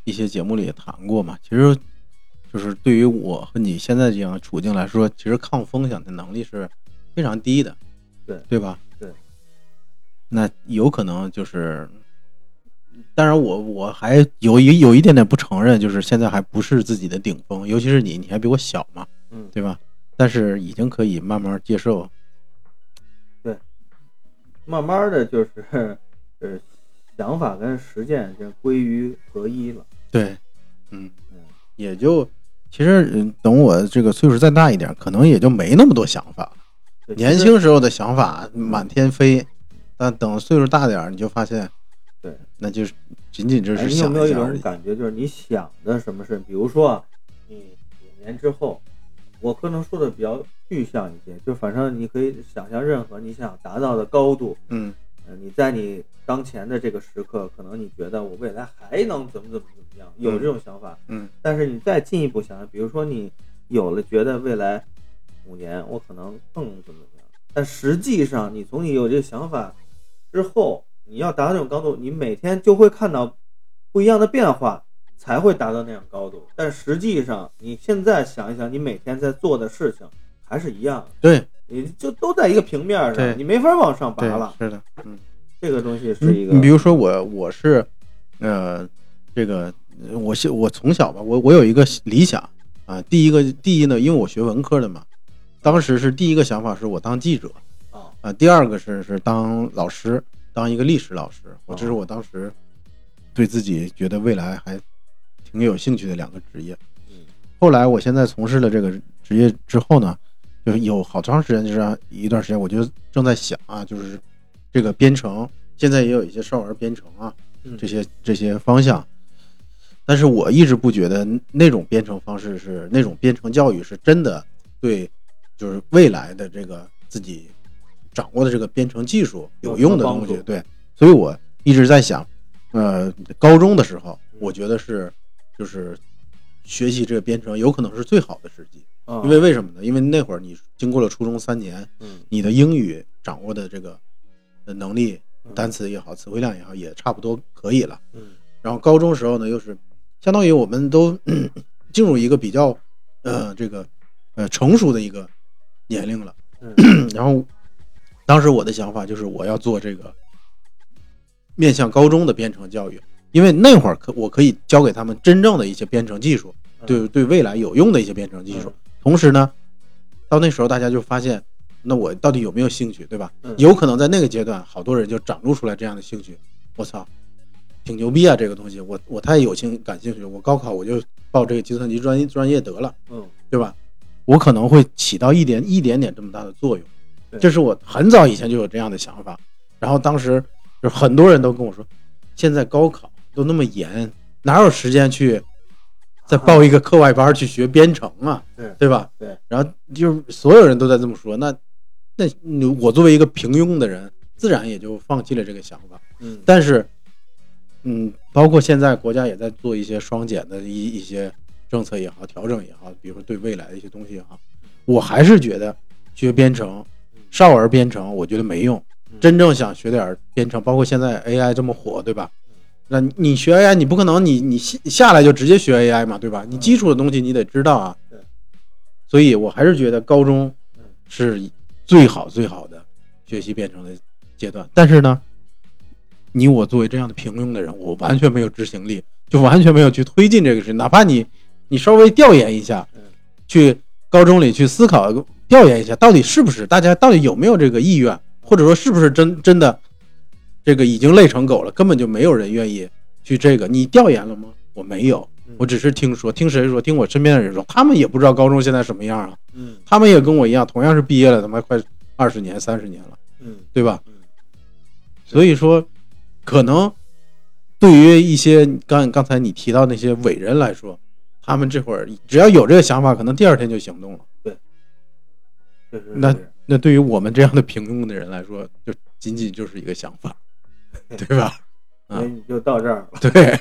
一些节目里也谈过嘛，其实就是对于我和你现在这样的处境来说，其实抗风险的能力是非常低的， 对对吧？ 对， 那有可能就是，当然我我还有一有一点点不承认，就是现在还不是自己的顶峰，尤其是你，你还比我小嘛， 嗯， 对吧？但是已经可以慢慢接受， 对，慢慢的就是呃想法跟实践就归于合一了， 对，嗯嗯，也就其实嗯，等我这个岁数再大一点，可能也就没那么多想法了。年轻时候的想法满天飞，但等岁数大点，你就发现， 对， 那就是仅仅只是想一下而已。 你有没有一种感觉，就是你想的什么事，比如说你五年之后，我可能说的比较具象一些，就反正你可以想象任何你想达到的高度， 嗯， 呃，你在你当前的这个时刻，可能你觉得我未来还能怎么怎么怎么样，有这种想法， 嗯， 但是你再进一步想想，比如说你有了觉得未来五年我可能更怎么怎么样，但实际上你从你有这个想法之后，你要达到这种高度，你每天就会看到不一样的变化，才会达到那样高度。但实际上你现在想一想，你每天在做的事情还是一样的， 对， 你就都在一个平面上，你没法往上拔了。 是的，嗯， 这个东西是一个， 你比如说我我是呃这个我我从小吧，我我有一个理想啊，第一个第一呢，因为我学文科的嘛，当时是第一个想法是我当记者啊，第二个是是当老师，当一个历史老师，我这是我当时对自己觉得未来还挺有兴趣的两个职业。后来我现在从事了这个职业之后呢，就是有好长时间，就是一段时间，我就正在想啊，就是这个编程，现在也有一些少儿编程啊，这些这些方向，但是我一直不觉得那种编程方式是那种编程教育是真的对，就是未来的这个自己掌握的这个编程技术有用的东西。对，所以我一直在想，呃，高中的时候，我觉得是就是学习这个编程有可能是最好的时机，因为为什么呢？因为那会儿你经过了初中三年，你的英语掌握的这个能力，单词也好，词汇量也好，也差不多可以了。然后高中时候呢，又是相当于我们都进入一个比较呃这个呃成熟的一个年龄了。然后当时我的想法就是我要做这个面向高中的编程教育，因为那会儿可我可以教给他们真正的一些编程技术，对对未来有用的一些编程技术。同时呢，到那时候大家就发现，那我到底有没有兴趣，对吧？有可能在那个阶段，好多人就展露出来这样的兴趣。我操，挺牛逼啊！这个东西，我我太有兴感兴趣，我高考我就报这个计算机专业专业得了，嗯，对吧？我可能会起到一点一点点这么大的作用。这是我很早以前就有这样的想法。然后当时就很多人都跟我说，现在高考都那么严，哪有时间去再报一个课外班去学编程啊？对对吧？对。然后就是所有人都在这么说，那那我作为一个平庸的人，自然也就放弃了这个想法。嗯，但是，嗯，包括现在国家也在做一些双减的一一些政策也好，调整也好，比如说对未来的一些东西也好，我还是觉得学编程、少儿编程，我觉得没用。真正想学点编程，包括现在 A I 这么火，对吧？那你学 A I， 你不可能你你下来就直接学 A I 嘛，对吧？你基础的东西你得知道啊。所以我还是觉得高中是最好最好的学习编程的阶段。但是呢，你我作为这样的平庸的人，我完全没有执行力，就完全没有去推进这个事。哪怕你你稍微调研一下，去高中里去思考调研一下，到底是不是大家到底有没有这个意愿，或者说是不是真真的这个已经累成狗了，根本就没有人愿意去这个。你调研了吗？我没有，我只是听说，听谁说？听我身边的人说，他们也不知道高中现在什么样啊。嗯，他们也跟我一样，同样是毕业了，他妈快二十年、三十年了。嗯，对吧？嗯，所以说，可能对于一些刚刚才你提到那些伟人来说，他们这会儿只要有这个想法，可能第二天就行动了。对，那那对于我们这样的平庸的人来说，就仅仅就是一个想法，对吧？ 所以你就到这儿了。 对，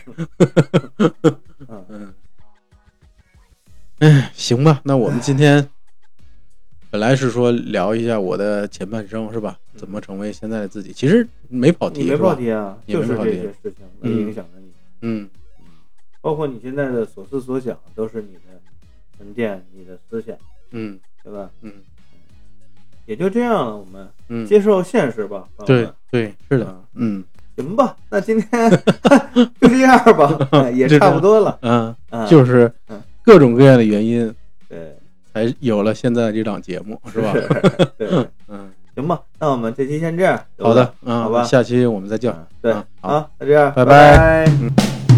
嗯，哎，行吧，那我们今天本来是说聊一下我的前半生，是吧？怎么成为现在的自己？其实没跑题， 没跑题啊，就是这些事情影响了你。 嗯， 包括你现在的所思所想都是你的沉淀，你的思想， 嗯， 对吧？ 嗯， 也就这样了，我们嗯接受现实吧。 对对，是的，嗯， 行吧，那今天就这样吧，哎也差不多了。 嗯， 嗯就是各种各样的原因， 对， 才有了现在这档节目，是吧？ 对， 嗯， 行吧，那我们这期先这样。 好的， 嗯，好吧， 下期我们再叫。 对， 好， 那这样， 拜拜。 嗯。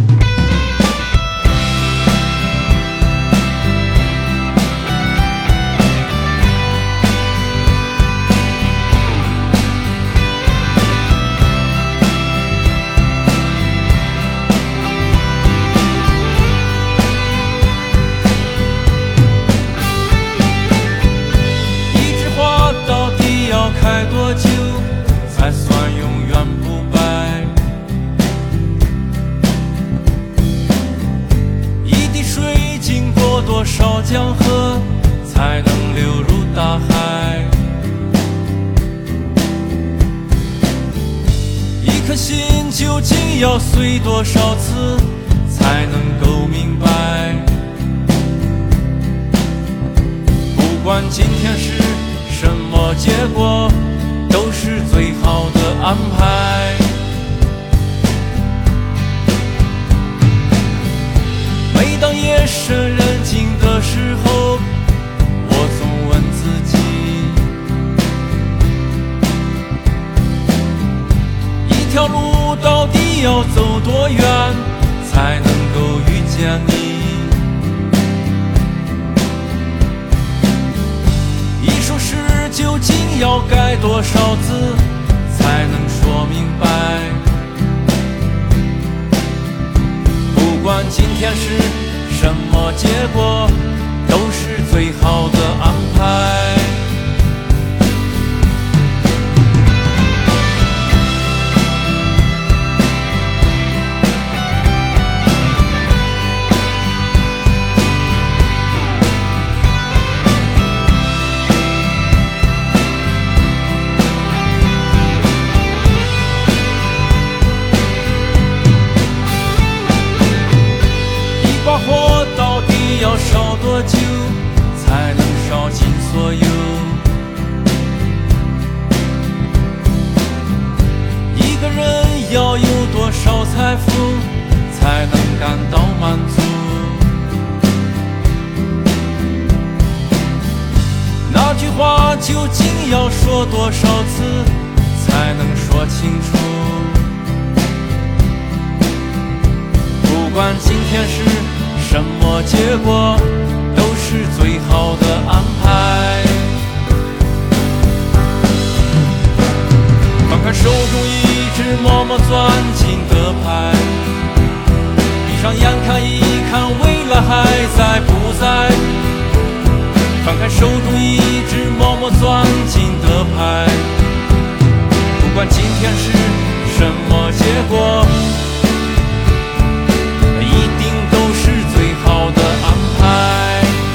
开多久才算永远不败？一滴水经过多少江河才能流入大海？一颗心究竟要碎多少次才能够明白？不管今天是什么结果，都是最好的安排。每当夜深人静的时候，我总问自己，一条路到底要走多远才能够遇见你？诗究竟要改多少字才能说明白？不管今天是什么结果，都是最好的安排。要烧多久才能烧尽所有？一个人要有多少财富才能感到满足？那句话究竟要说多少次才能说清楚？不管今天是什么结果，都是最好的安排。翻开手中一直默默攥紧的牌，闭上眼看一看未来还在不在。翻开手中一直默默攥紧的牌，不管今天是什么结果，一定都是最好的安排。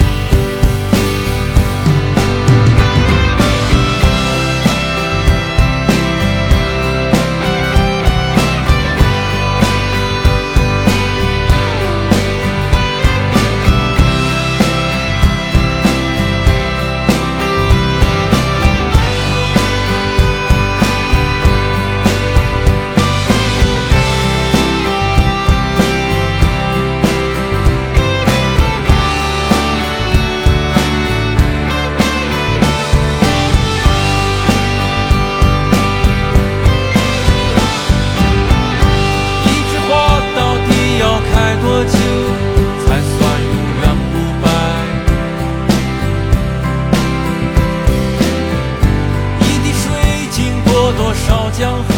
多久才算永远不败？一滴水经过多少江河